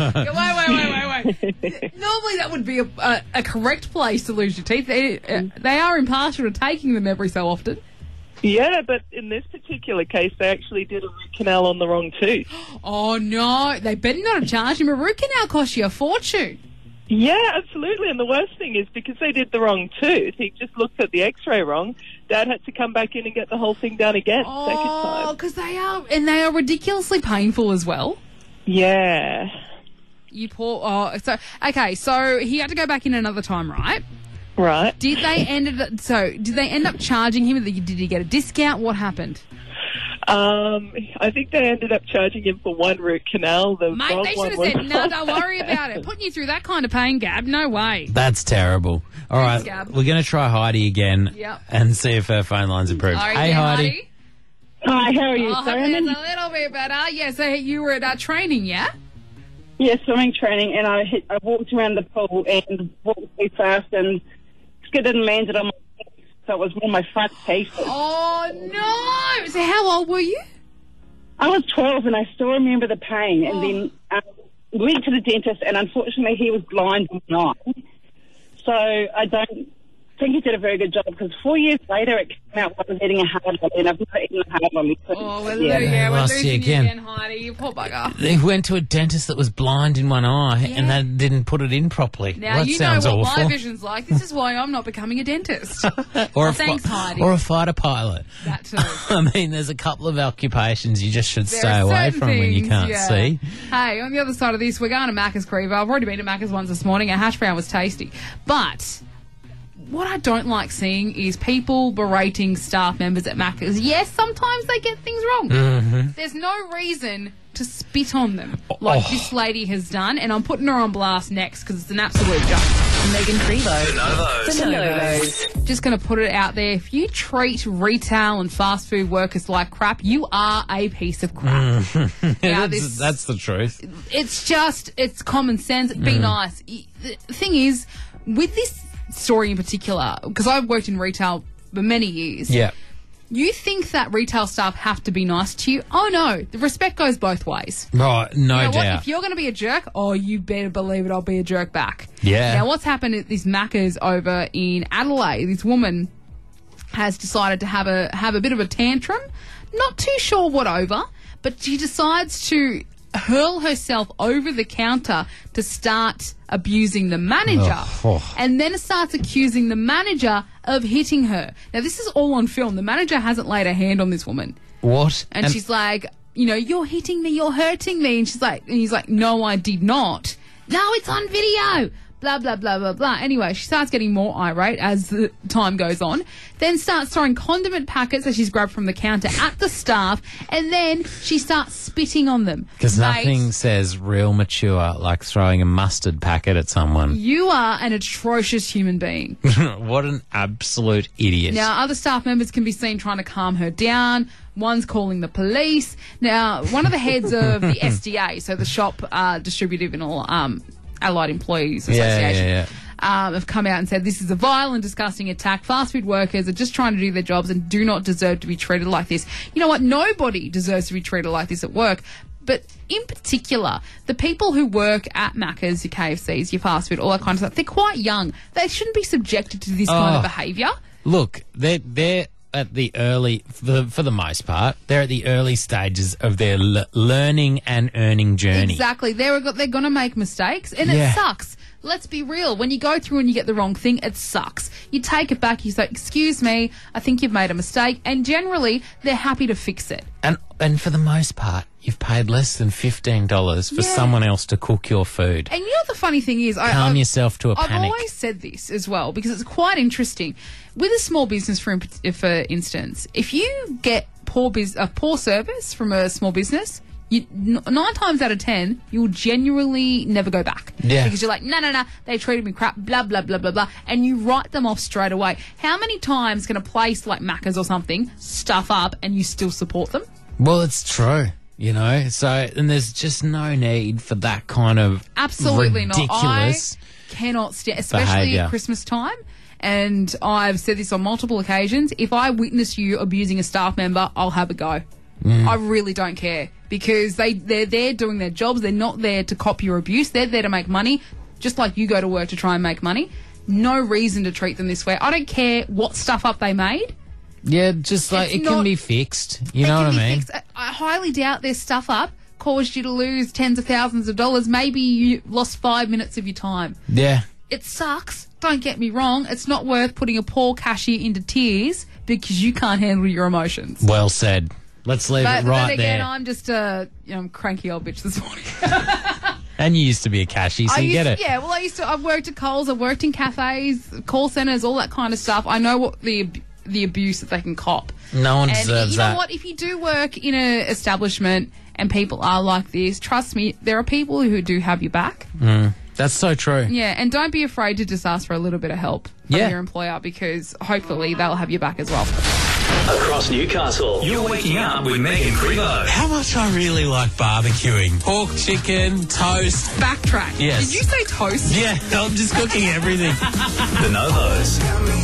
that would be a correct place to lose your teeth. They are impartial to taking them every so often. Yeah, but in this particular case, they actually did a root canal on the wrong tooth. Oh, no. They better not have charged him. A root canal costs you a fortune. Yeah, absolutely. And the worst thing is because they did the wrong tooth, he just looked at the x-ray wrong. Dad had to come back in and get the whole thing done again. Second time. Oh, because they are ridiculously painful as well. Yeah. You poor. Oh, so he had to go back in another time, right? Right. Did they end up charging him? Did he get a discount? What happened? I think they ended up charging him for one root canal. The Mate, wrong they one should have was said, no, don't worry about it. Putting you through that kind of pain, Gab, no way. That's terrible. All Thanks, right, Gab. we're going to try Heidi again and see if her phone line's improved. All right, Hey, yeah, Heidi. Hi, how are you? Oh, Sorry, it's I'm a in little bit better. Yeah, so you were at training, yeah? swimming training, and I walked around the pool and walked too fast and skidded and landed on my teeth, so it was one of my front teeth. Oh, no. So how old were you? I was 12 and I still remember the pain. And then went to the dentist, and unfortunately he was blind in one eye. So I don't think he did a very good job, because 4 years later it came out while I was eating a hard one, and I've never eaten a hard one. Oh, we're lost losing you again. Heidi. You poor bugger. They went to a dentist that was blind in one eye and they didn't put it in properly. Now, that you know sounds what awful. my vision's like. This is why I'm not becoming a dentist. Thanks, Heidi. Or a fighter pilot. That too. I mean, there's a couple of occupations you just should There stay are away certain from when you things, can't yeah. see. Hey, on the other side of this, we're going to Macca's Creever. I've already been to Macca's once this morning. Our hash brown was tasty. But what I don't like seeing is people berating staff members at Macca's. Yes, sometimes they get things wrong. Mm-hmm. There's no reason to spit on them like this lady has done, and I'm putting her on blast next because it's an absolute joke. Megan Trevo. The Novos. Just going to put it out there. If you treat retail and fast food workers like crap, you are a piece of crap. Now, That's the truth. It's common sense. Be nice. The thing is, with this story in particular, because I've worked in retail for many years, Yeah. You think that retail staff have to be nice to you? Oh, no. The respect goes both ways. Right, no You know what? doubt. If you're going to be a jerk, oh, you better believe it, I'll be a jerk back. Yeah. Now, what's happened at this Macca's over in Adelaide, this woman has decided to have a bit of a tantrum. Not too sure what over, but she decides to hurl herself over the counter to start abusing the manager. And then starts accusing the manager of hitting her. Now, this is all on film. The manager hasn't laid a hand on this woman. What? And she's like, you know, you're hitting me, you're hurting me. And he's like, no, I did not. No, it's on video. Blah, blah, blah, blah, blah. Anyway, she starts getting more irate as the time goes on. Then starts throwing condiment packets that she's grabbed from the counter at the staff. And then she starts spitting on them. Because Mate, nothing says real mature like throwing a mustard packet at someone. You are an atrocious human being. What an absolute idiot. Now, other staff members can be seen trying to calm her down. One's calling the police. Now, one of the heads of the SDA, so the Shop Distributive and all Allied Employees Association, have come out and said this is a vile and disgusting attack. Fast food workers are just trying to do their jobs and do not deserve to be treated like this. You know what? Nobody deserves to be treated like this at work. But in particular, the people who work at Macca's, your KFCs, your fast food, all that kind of stuff, they're quite young. They shouldn't be subjected to this kind of behaviour. Look, they're at the early, for the most part, they're at the early stages of their learning and earning journey. Exactly. They're going to make mistakes, and it sucks. Let's be real. When you go through and you get the wrong thing, it sucks. You take it back, you say, excuse me, I think you've made a mistake, and generally, they're happy to fix it. And for the most part, you've paid less than $15 for someone else to cook your food. And you know what the funny thing is? Calm yourself to a panic. I've always said this as well, because it's quite interesting. With a small business, for instance, if you get poor service from a small business, 9 times out of 10, you'll genuinely never go back. Yeah. Because you're like, no, they treated me crap, blah, blah, blah, blah, blah. And you write them off straight away. How many times can a place like Macca's or something stuff up and you still support them? Well, it's true, you know. So, and there's just no need for that kind of absolutely ridiculous not. I cannot stand, especially behaviour. at Christmas time. And I've said this on multiple occasions. If I witness you abusing a staff member, I'll have a go. I really don't care, because they're there doing their jobs. They're not there to cop your abuse. They're there to make money, just like you go to work to try and make money. No reason to treat them this way. I don't care what stuff up they made. Yeah, just like it can be fixed. You know what I mean? I highly doubt their stuff up caused you to lose tens of thousands of dollars. Maybe you lost 5 minutes of your time. Yeah. It sucks. Don't get me wrong. It's not worth putting a poor cashier into tears because you can't handle your emotions. Well said. Let's leave it right then again, there. I'm just a cranky old bitch this morning. And you used to be a cashier, so you get it. Yeah, well, I've worked at Coles, I've worked in cafes, call centres, all that kind of stuff. I know what the abuse that they can cop. No one deserves that. You know what? If you do work in an establishment and people are like this, trust me, there are people who do have your back. That's so true. Yeah, and don't be afraid to just ask for a little bit of help from your employer, because hopefully they'll have your back as well. Across Newcastle, you're waking up with Megan Privo. How much I really like barbecuing. Pork, chicken, toast. Backtrack. Yes. Did you say toast? Yeah, I'm just cooking everything. The Novos.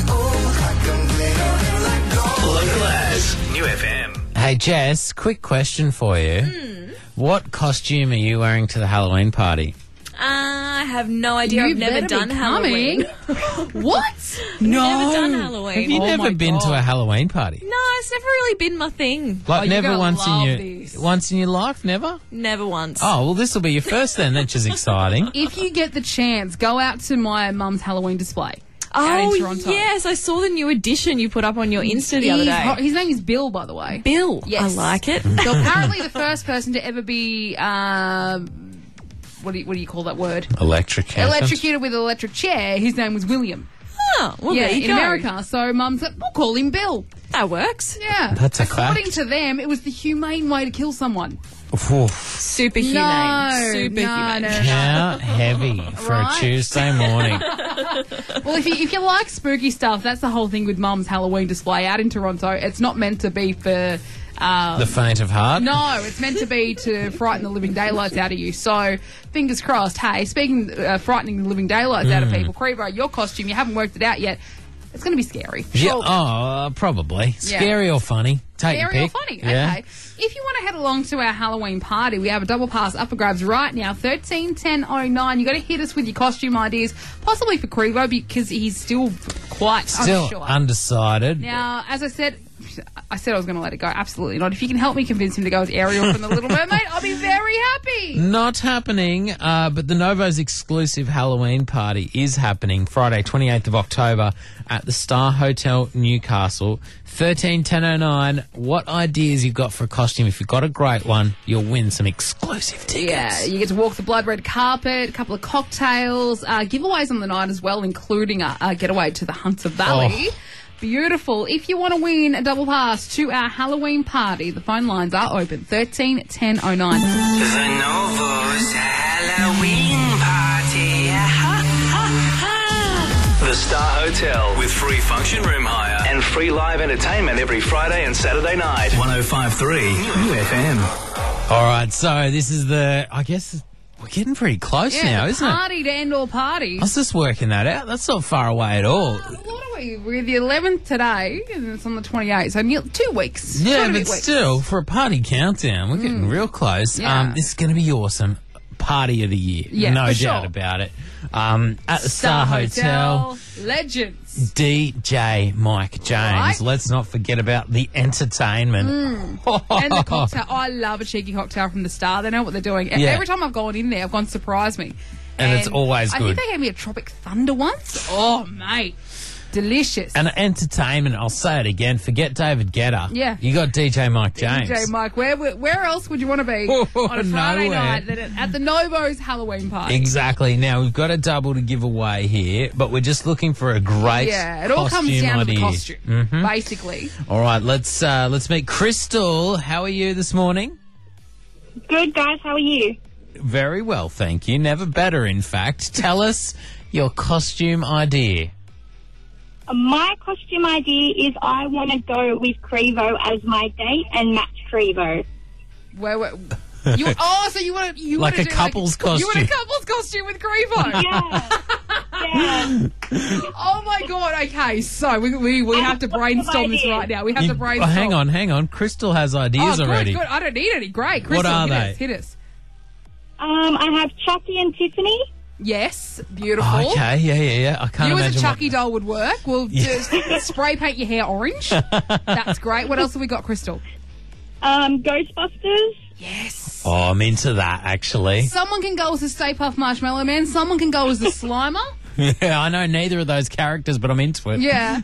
Local as New FM. Hey, Jess, quick question for you. What costume are you wearing to the Halloween party? I have no idea. I've never done Halloween. What? No. I've never done Halloween. Have you never been to a Halloween party? No, it's never really been my thing. Like never once in your life? Never? Never once. Oh, well, this will be your first then. That's just exciting. If you get the chance, go out to my mum's Halloween display. Out in Toronto. Yes, I saw the new edition you put up on your Insta the other day. His name is Bill, by the way. Bill. Yes. I like it. So apparently the first person to ever be... What do you call that word? Electrocuted with an electric chair. His name was William. Oh, well, yeah, there you in go. America. So Mum said, we'll call him Bill. That works. Yeah. That's a According fact. to them, it was the humane way to kill someone. Super humane. Super humane. How heavy for a Tuesday morning. Well, if you like spooky stuff, that's the whole thing with Mum's Halloween display out in Toronto. It's not meant to be for... the faint of heart? No, it's meant to be to frighten the living daylights out of you. So, fingers crossed. Hey, speaking frightening the living daylights out of people, Crevo, your costume, you haven't worked it out yet. It's going to be scary. Yeah, Surely. probably. Scary or funny. Take your Scary or pick. funny. Yeah. Okay. If you want to head along to our Halloween party, we have a double pass up for grabs right now, 131009. You got to hit us with your costume ideas, possibly for Crevo because he's still quite unsure. Undecided. Now, as I said I was going to let it go. Absolutely not. If you can help me convince him to go with Ariel from The Little Mermaid, I'll be very happy. Not happening, but the Novo's exclusive Halloween party is happening Friday, 28th of October at the Star Hotel, Newcastle. 131009. What ideas you've got for a costume? If you've got a great one, you'll win some exclusive tickets. Yeah, you get to walk the blood red carpet, a couple of cocktails, giveaways on the night as well, including a getaway to the Hunter Valley. Oh. Beautiful. If you want to win a double pass to our Halloween party, the phone lines are open, 131009. The Novo's Halloween party. The Star Hotel with free function room hire and free live entertainment every Friday and Saturday night. 105.3 UFM. All right, so this is I guess we're getting pretty close now, isn't it? Party to end all parties. I was just working that out. That's not far away at all. What are we? We're the 11th today, and it's on the 28th, so 2 weeks. Yeah, but still, for a party countdown, we're getting real close. Yeah. This is going to be awesome. Party of the year. Yeah, no for doubt sure. about it. At the Star Hotel. Legends. DJ Mike James. Right. Let's not forget about the entertainment. And the cocktail. I love a cheeky cocktail from the Star. They know what they're doing. Yeah. Every time I've gone in there, I've gone, surprise me. And it's always I good. think they gave me a Tropic Thunder once. Oh, mate. Delicious. And entertainment, I'll say it again, forget David Guetta. Yeah. You got DJ Mike James. DJ Mike, where else would you want to be on a Friday Nowhere. night than at the Novo's Halloween party? Exactly. Now, we've got a double to give away here, but we're just looking for a great Yeah, it all comes costume down to the idea. costume, basically. All right, let's meet Crystal. How are you this morning? Good, guys. How are you? Very well, thank you. Never better, in fact. Tell us your costume idea. My costume idea is I want to go with Crevo as my date and match Crevo. So you want to Like a couple's costume. You want a couple's costume with Crevo? Yeah. Oh my god! Okay, so we have to brainstorm this right now. We have to brainstorm. Hang on. Crystal has ideas good, already. Good. I don't need any. Great. Crystal, What are hit us. I have Chucky and Tiffany. Yes, beautiful. Okay, yeah. I can't You as imagine a Chucky doll would work. We'll just spray paint your hair orange. That's great. What else have we got, Crystal? Ghostbusters. Yes. Oh, I'm into that, actually. Someone can go as the Stay Puft Marshmallow Man. Someone can go as the Slimer. Yeah, I know neither of those characters, but I'm into it. Yeah.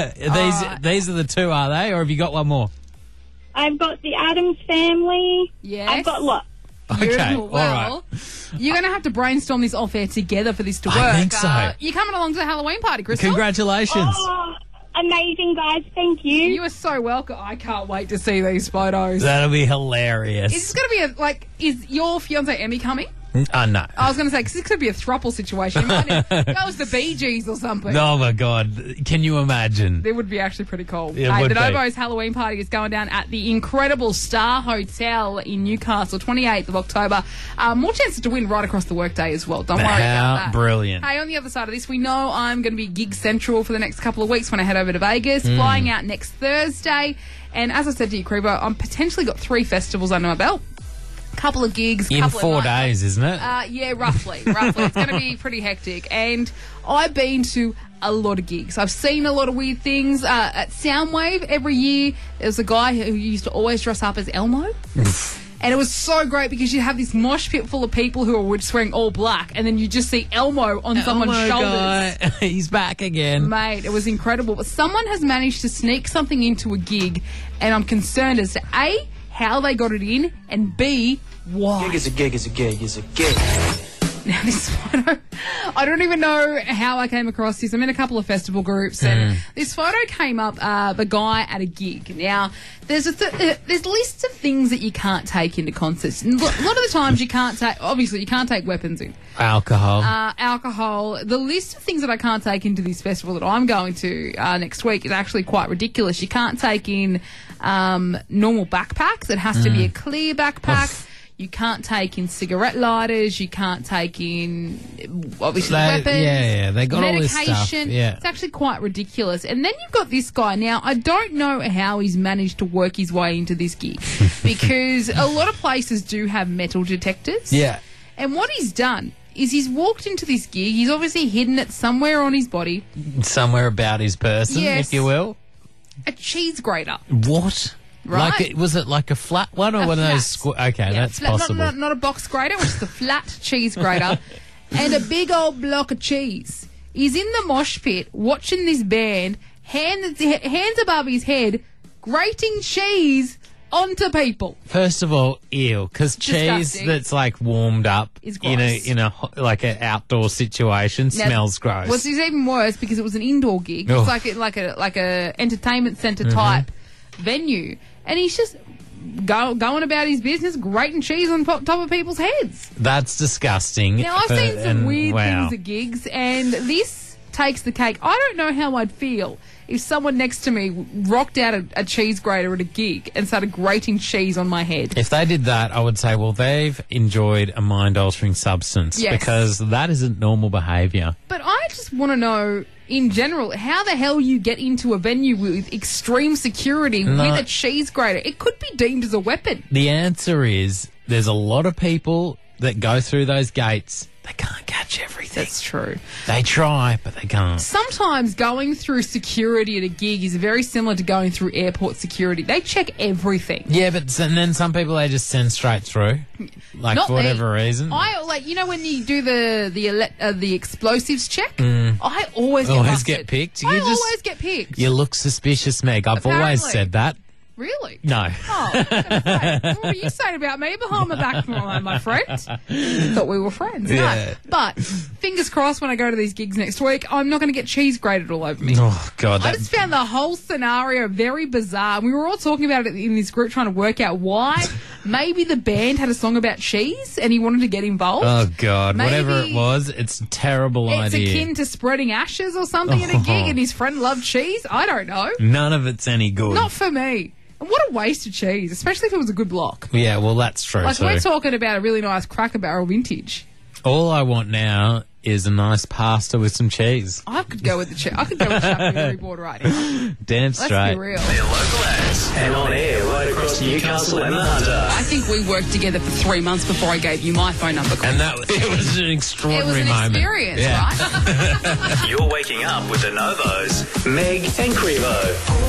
These are the two, are they? Or have you got one more? I've got the Addams Family. Yes. I've got lots. Okay, Beautiful. all Well, you're going to have to brainstorm this off air together for this to work. I think so. You're coming along to the Halloween party, Crystal. Congratulations. Oh, amazing, guys. Thank you. You are so welcome. I can't wait to see these photos. That'll be hilarious. Is this going to be is your fiance Emmy coming? No. I was going to say, because this could be a throuple situation. You might go as the Bee Gees or something. Oh, my God. Can you imagine? It would be actually pretty cool. It would the be. Novo's Halloween party is going down at the incredible Star Hotel in Newcastle, 28th of October. More chances to win right across the workday as well. Don't worry about that. How brilliant. Hey, on the other side of this, we know I'm going to be gig central for the next couple of weeks when I head over to Vegas, flying out next Thursday. And as I said to you, Crevo, I'm potentially got 3 festivals under my belt. Couple of gigs. In couple 4 of nights. days, isn't it? Yeah, roughly. It's going to be pretty hectic. And I've been to a lot of gigs. I've seen a lot of weird things. At Soundwave, every year, there's a guy who used to always dress up as Elmo. And it was so great because you have this mosh pit full of people who are just wearing all black, and then you just see Elmo on someone's shoulders. God. He's back again. Mate, it was incredible. But someone has managed to sneak something into a gig, and I'm concerned as to A, how they got it in, and B, why. Gig is a gig is a gig is a gig. Now, this photo, I don't even know how I came across this. I'm in a couple of festival groups, and this photo came up, the guy at a gig. Now, there's lists of things that you can't take into concerts. And a lot of the times you can't take weapons in. Alcohol. Alcohol. The list of things that I can't take into this festival that I'm going to next week is actually quite ridiculous. You can't take in normal backpacks. It has to be a clear backpack. You can't take in cigarette lighters. You can't take in, obviously, weapons. They got all this medication. stuff. Yeah. It's actually quite ridiculous. And then you've got this guy. Now, I don't know how he's managed to work his way into this gig because a lot of places do have metal detectors. Yeah. And what he's done is he's walked into this gig. He's obviously hidden it somewhere on his body. Somewhere about his person, Yes. if you will. A cheese grater. What? Right. Like, was it like a flat one or one of those? Okay, Yeah, that's flat- possible. Not a box grater, which is a flat cheese grater. And a big old block of cheese. He's in the mosh pit watching this band, hands above his head, grating cheese onto people. First of all, ew, because cheese Disgusting. that's like warmed up Is in gross. like an outdoor situation Now, smells gross. What's even worse because it was an indoor gig. Oh. It's like a entertainment center type venue, and he's just going about his business, grating cheese on top of people's heads. That's disgusting. Now I've seen some weird wow. things at gigs, and this takes the cake. I don't know how I'd feel if someone next to me rocked out a cheese grater at a gig and started grating cheese on my head. If they did that, I would say, well, they've enjoyed a mind-altering substance Yes. because that isn't normal behaviour. But I just want to know, in general, how the hell you get into a venue with extreme security No. with a cheese grater. It could be deemed as a weapon. The answer is there's a lot of people that go through those gates. They can't catch everything. That's true. They try, but they can't. Sometimes going through security at a gig is very similar to going through airport security. They check everything. Yeah, but and then some people they just send straight through, like Not for whatever me. reason. I like, you know, when you do the explosives check. I always get Always busted. get picked? I You just- always get picked. You look suspicious, Meg. I've always Apparently. said that. Really? No. Oh, I was gonna say, what are you saying about me behind my back, my friend? Thought we were friends. Yeah. No. But fingers crossed when I go to these gigs next week, I'm not going to get cheese grated all over me. Oh, God. I just found the whole scenario very bizarre. We were all talking about it in this group trying to work out why. Maybe the band had a song about cheese and he wanted to get involved. Oh, God. Maybe Whatever it was, it's a terrible it's idea. akin to spreading ashes or something at a gig and his friend loved cheese. I don't know. None of it's any good. Not for me. And what a waste of cheese, especially if it was a good block. Yeah, well, that's true, Like, too. we're talking about a really nice Cracker Barrel vintage. All I want now is a nice pasta with some cheese. I could go with the cheese. I could go with charcuterie board right now. Damn Let's straight. be real. They're local ads and on air right across Newcastle and the Hunter. I think we worked together for 3 months before I gave you my phone number. And that it was an It extraordinary was an moment. experience, Yeah. right? You're waking up with the Novos, Meg and Crevo.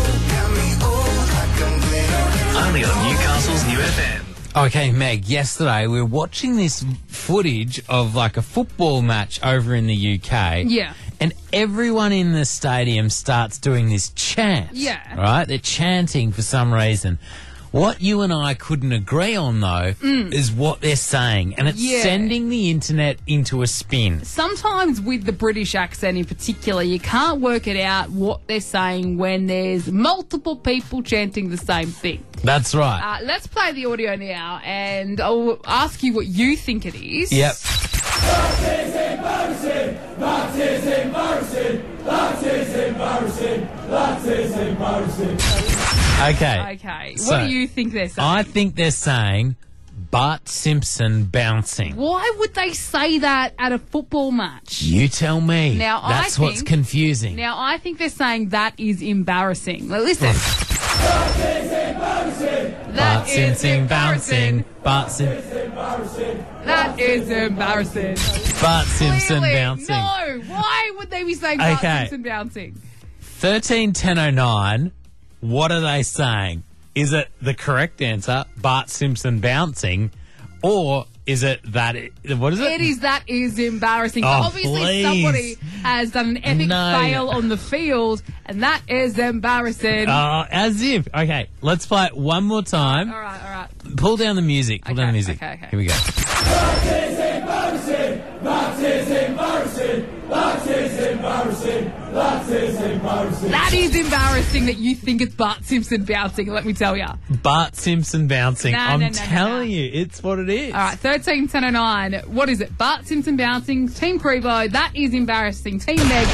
Only on Newcastle's New FM. Okay, Meg, yesterday we were watching this footage of like a football match over in the UK. Yeah. And everyone in the stadium starts doing this chant. Yeah. Right? They're chanting for some reason. What you and I couldn't agree on, though, is what they're saying. And it's Yeah. sending the internet into a spin. Sometimes with the British accent in particular, you can't work it out what they're saying when there's multiple people chanting the same thing. That's right. Let's play the audio now, and I'll ask you what you think it is. Yep. That is embarrassing. That is embarrassing. That is embarrassing. That is embarrassing. Okay. Okay. So, What do you think they're saying? I think they're saying Bart Simpson bouncing. Why would they say that at a football match? You tell me. Now, That's what's think- confusing. Now, I think they're saying that is embarrassing. Now, listen. That is embarrassing. Bart Simpson bouncing. Bart That is embarrassing. Simpson Clearly, bouncing. No, why would they be saying Bart Okay. Simpson bouncing? 131009. What are they saying? Is it the correct answer, Bart Simpson bouncing, or is it that? What is it? It is that is embarrassing. So Oh, obviously, please. somebody has done an epic No. fail on the field, and that is embarrassing. As if. Okay, let's play it one more time. All right. Pull down the music. Pull down the music. okay. Here we go. That is embarrassing. That is embarrassing. That is embarrassing. That is embarrassing. That is embarrassing that you think it's Bart Simpson bouncing, let me tell you. All Bart Simpson bouncing. No, I'm no, no, telling you, it's what it is. right, 131009. What is it? Bart Simpson bouncing. Team Crevo, that is embarrassing. Team Meg,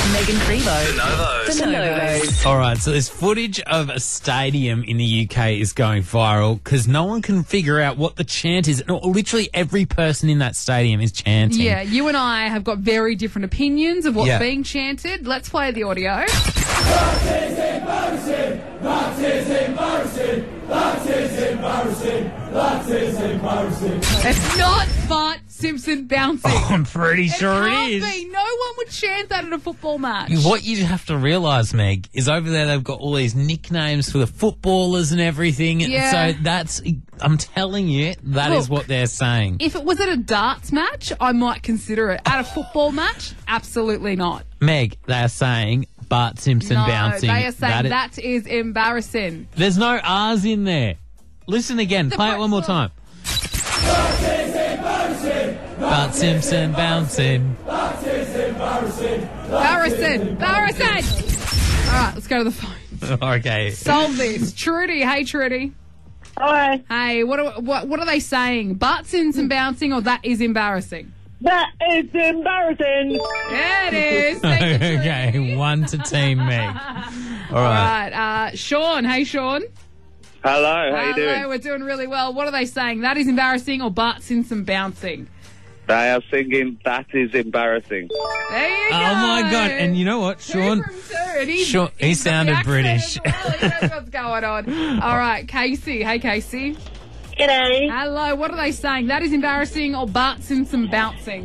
Megan Crevo. The Novos. The Novos. All right, so this footage of a stadium in the UK is going viral because no one can figure out what the chant is. No, literally every person in that stadium is chanting. Yeah, you and I have got very different opinions of what's Yeah. being chanted. Let's play the audio. That is embarrassing. That is embarrassing. That is embarrassing. That is embarrassing. It's not Bart Simpson bouncing. I'm pretty sure it can't is. be. No one would chant that at a football match. What you have to realise, Meg, is over there they've got all these nicknames for the footballers and everything. Yeah. So that's, I'm telling you, that is Look, what they're saying. If it was at a darts match, I might consider it. At a football match, absolutely not. Meg, they are saying Bart Simpson No, bouncing. they are saying That that is embarrassing. There's no R's in there. Listen again. Play it one more time. That is embarrassing. Bart Simpson bouncing. That is embarrassing. Embarrassing. All right, let's go to the phone. Okay. Solve this. Trudy. Hey, Trudy. Hi. Hey, what are they saying? Bart Simpson bouncing or that is embarrassing? That is embarrassing. There it is. Thank you, Trudy. Okay, 1 to Team Meg. All All right. right, Sean. Hey, Sean. Hello, how you doing? Hello, we're doing really well. What are they saying? That is embarrassing or Bart Simpson bouncing? They are singing That Is Embarrassing. There you go. Oh my God! And you know what, Sean? Sean, he sounded British. He knows what's going on. All right, Casey. Hey, Casey. G'day. Hello. What are they saying? That is embarrassing or Bart Simpson bouncing?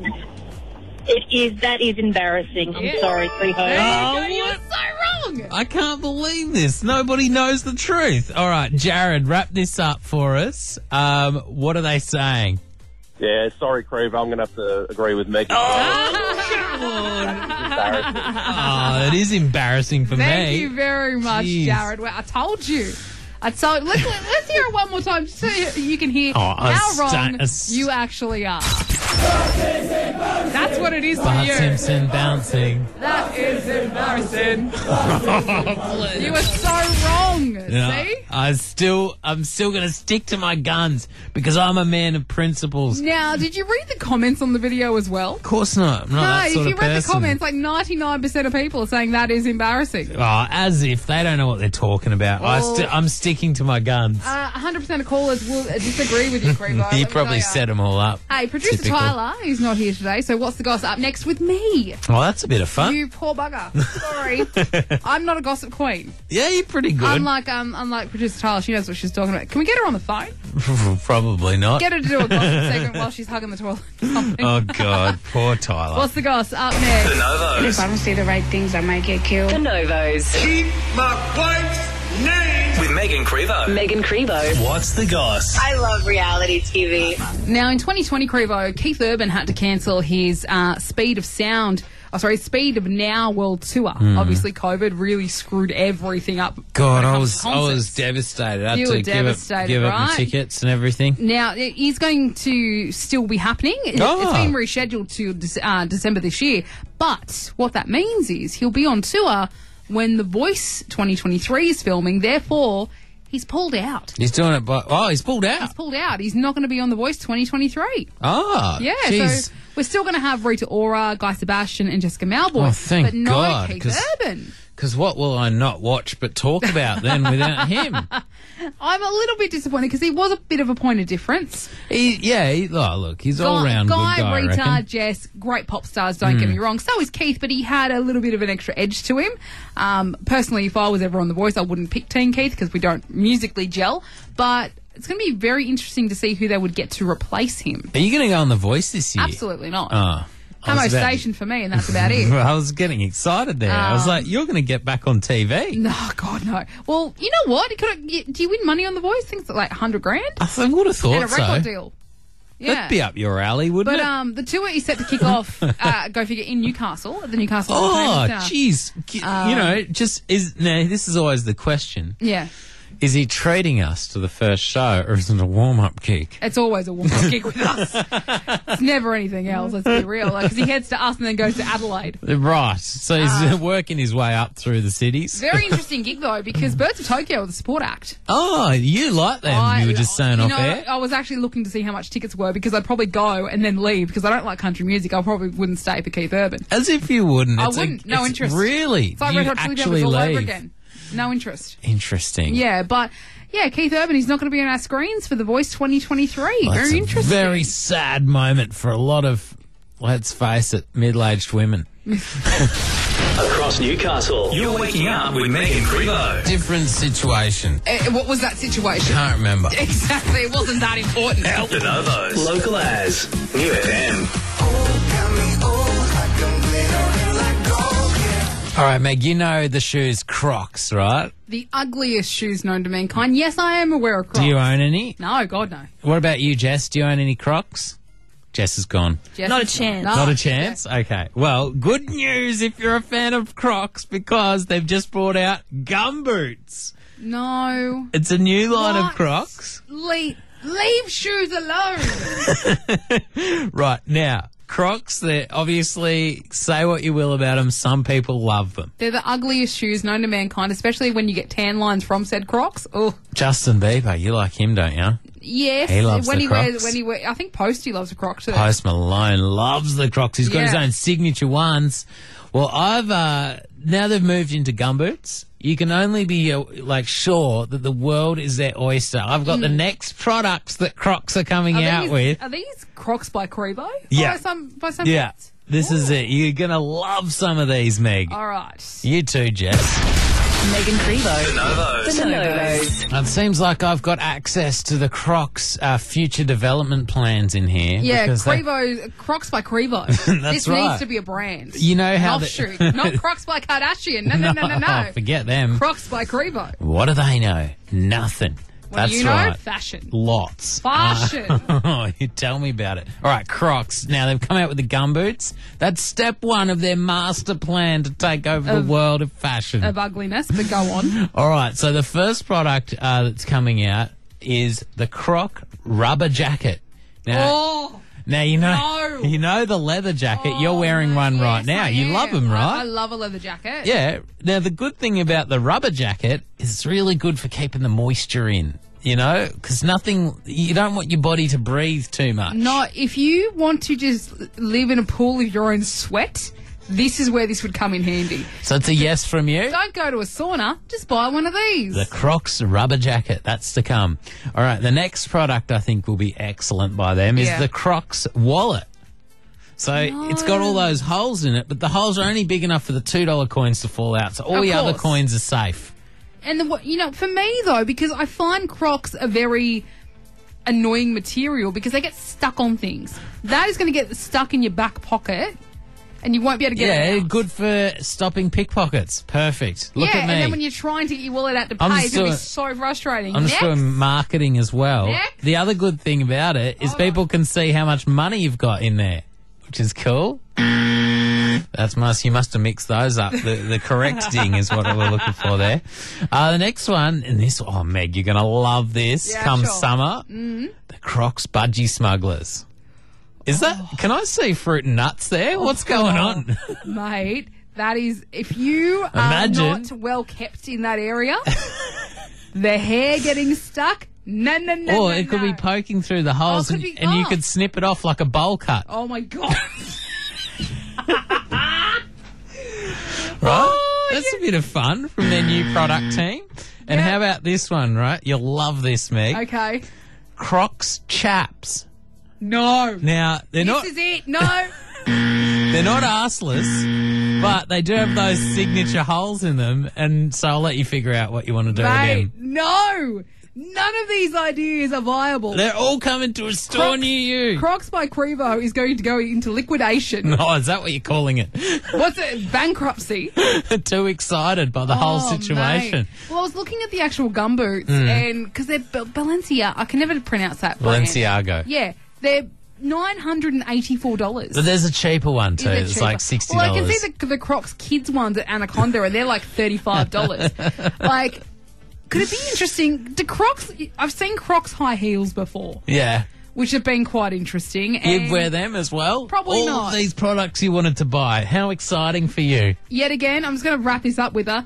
That is embarrassing. I'm sorry, Freeho. There you go. You're so wrong. I can't believe this. Nobody knows the truth. All right, Jared, wrap this up for us. What are they saying? Yeah, sorry, Creve, I'm going to have to agree with Megan. Come on. Oh, it is embarrassing for me. Thank you very much, Jeez. Jared. Well, I told you. Let's hear it one more time just so you can hear Oh, how wrong st- you actually are. That's what it is to Bart you. Simpson bouncing. That is embarrassing. You were so wrong. Yeah, See? I'm still going to stick to my guns because I'm a man of principles. Now, did you read the comments on the video as well? Of course not. I'm not that if sort you of read person. the comments, like 99% of people are saying that is embarrassing. Oh, as if they don't know what they're talking about. Well- I'm sticking to my guns. 100% of callers will disagree with you, Crevo. He probably set them all up. Hey, producer Typical. Tyler is not here today, so what's the gossip? Up next with me. Well, that's a bit of fun. You poor bugger. Sorry. I'm not a gossip queen. Yeah, you're pretty good. Unlike producer Tyler, she knows what she's talking about. Can we get her on the phone? Probably not. Get her to do a gossip segment while she's hugging the toilet. Oh, God. Poor Tyler. What's the gossip? Up next. The Novos. If I don't say the right things, I might get killed. The Novos. Keep my wife's name. With Megan Crevo. Megan Crevo. What's the goss? I love reality TV. Now, in 2020, Crevo, Keith Urban had to cancel his Speed of Now World Tour. Obviously, COVID really screwed everything up. God, when it I comes to was concerts. devastated. I had You were to devastated, give up my right? tickets and everything. Now, it is going to still be happening. It's been rescheduled to December this year. But what that means is he'll be on tour when The Voice 2023 is filming. Therefore, he's pulled out. He's doing it he's pulled out. He's pulled out. He's not going to be on The Voice 2023. Ah, Yeah, geez. so we're still going to have Rita Ora, Guy Sebastian, and Jessica Malboy. Oh, thank but no God, Keith 'cause- Urban. Because what will I not watch but talk about then without him? I'm a little bit disappointed because he was a bit of a point of difference. Look, he's all round good guy, I Rita, reckon. Jess, great pop stars, don't get me wrong. So is Keith, but he had a little bit of an extra edge to him. Personally, if I was ever on The Voice, I wouldn't pick Team Keith because we don't musically gel. But it's going to be very interesting to see who they would get to replace him. Are you going to go on The Voice this year? Absolutely not. Oh. Camo station for me, and that's about it. I was getting excited there. I was like, you're going to get back on TV. No, God, no. Well, you know what? Do you win money on The Voice? I think it's like $100,000. I would have thought And a record so. deal. Yeah. That'd be up your alley, wouldn't But it? the tour is set to kick off, go figure, in Newcastle, at the Newcastle Oh, Entertainment Centre. jeez. This is always the question. Yeah. Is he treating us to the first show, or is it a warm-up gig? It's always a warm-up gig with us. It's never anything else, let's be real. Because he heads to us and then goes to Adelaide. Right. So he's working his way up through the cities. Very interesting gig, though, because Birds of Tokyo are the support act. Oh, you like them, you were just saying off air? I was actually looking to see how much tickets were because I'd probably go and then leave because I don't like country music. I probably wouldn't stay for Keith Urban. As if you wouldn't. I wouldn't. No interest. Really? It's like Red Hot Chili Peppers all over again. No interest. Interesting. Yeah, but Keith Urban, he's not going to be on our screens for The Voice 2023. Well, very interesting. Very sad moment for a lot of, let's face it, middle-aged women. Across Newcastle, you're waking up with Megan Crevo. Different situation. What was that situation? Can't remember. Exactly, it wasn't that important. De Novos, local as New FM. All right, Meg, you know the shoes Crocs, right? The ugliest shoes known to mankind. Yes, I am aware of Crocs. Do you own any? No, God, no. What about you, Jess? Do you own any Crocs? Jess is gone. Not a chance. Not a chance? Okay. Well, good news if you're a fan of Crocs because they've just brought out gumboots. No. It's a new line of Crocs. Leave shoes alone. Right, now, Crocs, they're obviously, say what you will about them, some people love them. They're the ugliest shoes known to mankind, especially when you get tan lines from said Crocs. Oh. Justin Bieber, you like him, don't you? Yes. He loves the Crocs. I think Posty loves a Croc too. Post Malone loves the Crocs. He's got his own signature ones. Well, now they've moved into gumboots. You can only be sure that the world is their oyster. I've got the next products that Crocs are coming out with. Are these Crocs by Crevo? Yeah. By some yeah. bits? This is it. You're going to love some of these, Meg. All right. You too, Jess. Megan Crevo. De Novos. It seems like I've got access to the Crocs future development plans in here. Yeah, Crocs by Crevo. This right. needs to be a brand. You know how offshoot, not Crocs by Kardashian. No. Forget them. Crocs by Crevo. What do they know? Nothing. What do you know? Fashion. Lots. Fashion. You tell me about it. All right, Crocs. Now, they've come out with the gumboots. That's step one of their master plan to take over the world of fashion. Of ugliness, but go on. All right, so the first product that's coming out is the Croc rubber jacket. Now, you know the leather jacket. You're wearing one right now. You love them, right? I love a leather jacket. Yeah. Now, the good thing about the rubber jacket is it's really good for keeping the moisture in, because you don't want your body to breathe too much. No, if you want to just live in a pool of your own sweat, this is where this would come in handy. So it's a yes from you? Don't go to a sauna, just buy one of these. The Crocs rubber jacket, that's to come. All right, the next product I think will be excellent by them is the Crocs wallet. So it's got all those holes in it, but the holes are only big enough for the $2 coins to fall out, so all the other coins are safe. And for me though, because I find Crocs a very annoying material because they get stuck on things. That is going to get stuck in your back pocket. And you won't be able to get it out. Yeah, good for stopping pickpockets. Perfect. Look at me. And then when you're trying to get your wallet out to pay, it's going to be so frustrating. I'm just doing marketing as well. Next. The other good thing about it is people can see how much money you've got in there, which is cool. You must have mixed those up. The correct ding is what we're looking for there. The next one, and Meg, you're going to love this summer. The Crocs Budgie Smugglers. Is that? Can I see fruit and nuts there? What's going on, mate? That is, if you are not well kept in that area, the hair getting stuck. No. Or it could be poking through the holes, and you could snip it off like a bowl cut. Oh my god! Right, that's a bit of fun from their new product team. And how about this one? Right, you'll love this, Meg. Okay. Crocs chaps. No. Now, This is it. No. They're not arseless, but they do have those signature holes in them, and so I'll let you figure out what you want to do again. No. None of these ideas are viable. They're all coming to a store near you. Crocs by Crevo is going to go into liquidation. No, is that what you're calling it? What's it? Bankruptcy? Too excited by the whole situation. Mate. Well, I was looking at the actual gumboots, and because they're Balenciaga, I can never pronounce that brand. Balenciaga. Yeah, they're $984. But there's a cheaper one too. It's like $60. Well, I can see the Crocs kids ones at Anaconda, and they're like $35. could it be interesting? Do Crocs? I've seen Crocs high heels before, Yeah. which have been quite interesting. You'd and wear them as well? Probably All not. of these products you wanted to buy. How exciting for you. Yet again, I'm just going to wrap this up with a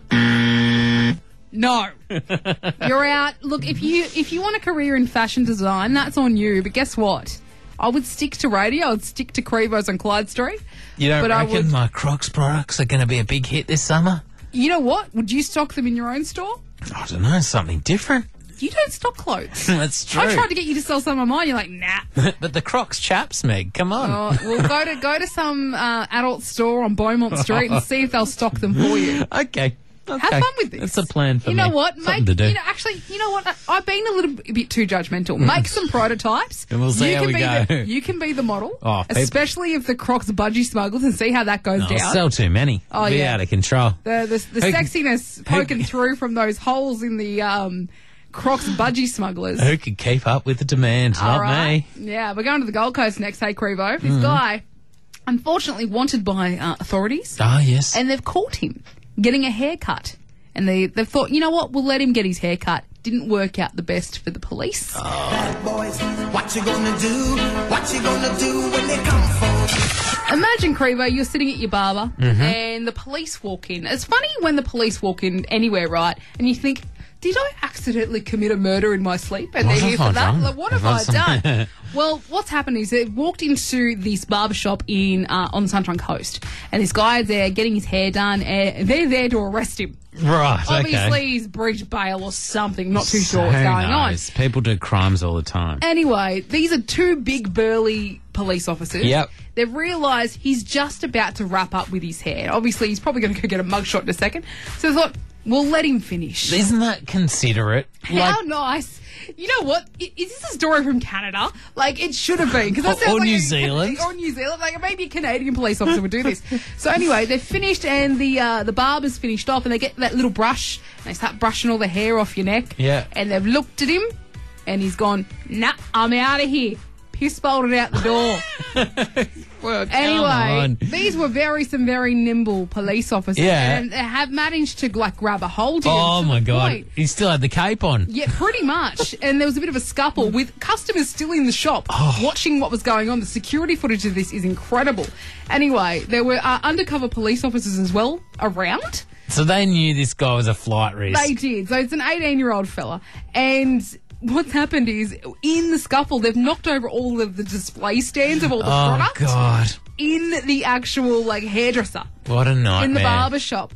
no. You're out. Look, if you want a career in fashion design, that's on you. But guess what? I would stick to radio. I'd stick to Crevos on Clyde Street. You don't But I reckon would- my Crocs products are going to be a big hit this summer? You know what? Would you stock them in your own store? I don't know, something different. You don't stock clothes. That's true. I tried to get you to sell some of mine. You're like, nah. But the Crocs chaps, Meg, come on. Oh, well, go to some adult store on Beaumont Street and see if they'll stock them for you. Okay. Have fun with this. That's a plan for You me. know what? Something to do. You know what? I've been a little bit too judgmental. Make some prototypes. And we'll see you how can we be go. You can be the model, Oh, people- especially if the Crocs budgie smugglers, and see how that goes I'll down. sell too many. Oh, Be yeah. out of control. The sexiness poking through from those holes in the Crocs budgie smugglers. Who could keep up with the demand? All Not right. me. Yeah, we're going to the Gold Coast next. Hey, Crevo. This guy, unfortunately, wanted by authorities. Ah, yes. And they've caught him getting a haircut. And they've thought, you know what, we'll let him get his haircut. Didn't work out the best for the police. Bad boys, what you gonna do? What you gonna do when they come for? Imagine, Crevo, you're sitting at your barber and the police walk in. It's funny when the police walk in anywhere, right? And you think, did I accidentally commit a murder in my sleep? And What they're here have for I that? done? Like, what have I done? Well, what's happened is they've walked into this barbershop on the Sunshine Coast. And this guy is there getting his hair done. And they're there to arrest him. Right, Obviously, okay. he's breached bail or something. Not too sure what's Who going knows? People do crimes all the time. on. Anyway, these are two big burly police officers. Yep. They've realised he's just about to wrap up with his hair. Obviously, he's probably going to go get a mugshot in a second. So they thought, we'll let him finish. Isn't that considerate? How nice. You know what? Is this a story from Canada? Like, it should have been. 'Cause that sounds Or like New Zealand. Or New Zealand. Like, maybe a Canadian police officer would do this. So anyway, they've finished and the barber's finished off and they get that little brush and they start brushing all the hair off your neck. Yeah. And they've looked at him and he's gone, nah, I'm out of here. Piss bolted out the door. Well, come Anyway, on. these were some very nimble police officers. Yeah. And they have managed to, like, grab a hold of him. Oh, to my the God. point. He still had the cape on. Yeah, pretty much. And there was a bit of a scuffle with customers still in the shop watching what was going on. The security footage of this is incredible. Anyway, there were undercover police officers as well around. So they knew this guy was a flight risk. They did. So it's an 18-year-old fella. And what's happened is, in the scuffle, they've knocked over all of the display stands of all the products God. in the actual, like, hairdresser. What a nightmare. In the barber shop.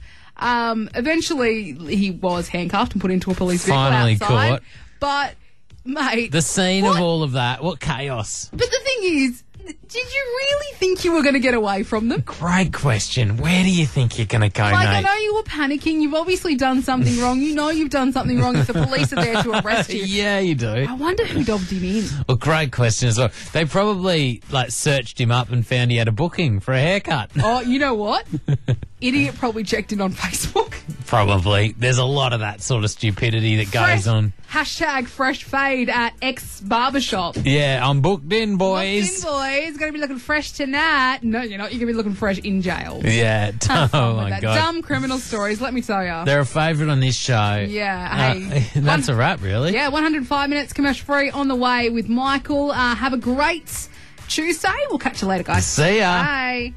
Eventually, he was handcuffed and put into a police vehicle Finally outside. caught. But, mate... The scene of all of that. What chaos. But the thing is, did you really think you were going to get away from them? Great question. Where do you think you're going to go, Like, I Nate? know you were panicking. You've obviously done something wrong. You know you've done something wrong if the police are there to arrest you. Yeah, you do. I wonder who dobbed him in. Well, great question as well. They probably, like, searched him up and found he had a booking for a haircut. Oh, you know what? Idiot probably checked in on Facebook. Probably. There's a lot of that sort of stupidity that goes on. Hashtag fresh fade at X Barbershop. Yeah, I'm booked in, boys. Booked in, boys. Going to be looking fresh tonight. No, you're not. You're going to be looking fresh in jail. Yeah. Have fun Oh, with my that. God. Dumb criminal stories, let me tell you. They're a favourite on this show. Yeah, hey. That's a wrap, really. Yeah, 105 minutes commercial free on the way with Michael. Have a great Tuesday. We'll catch you later, guys. See ya. Bye.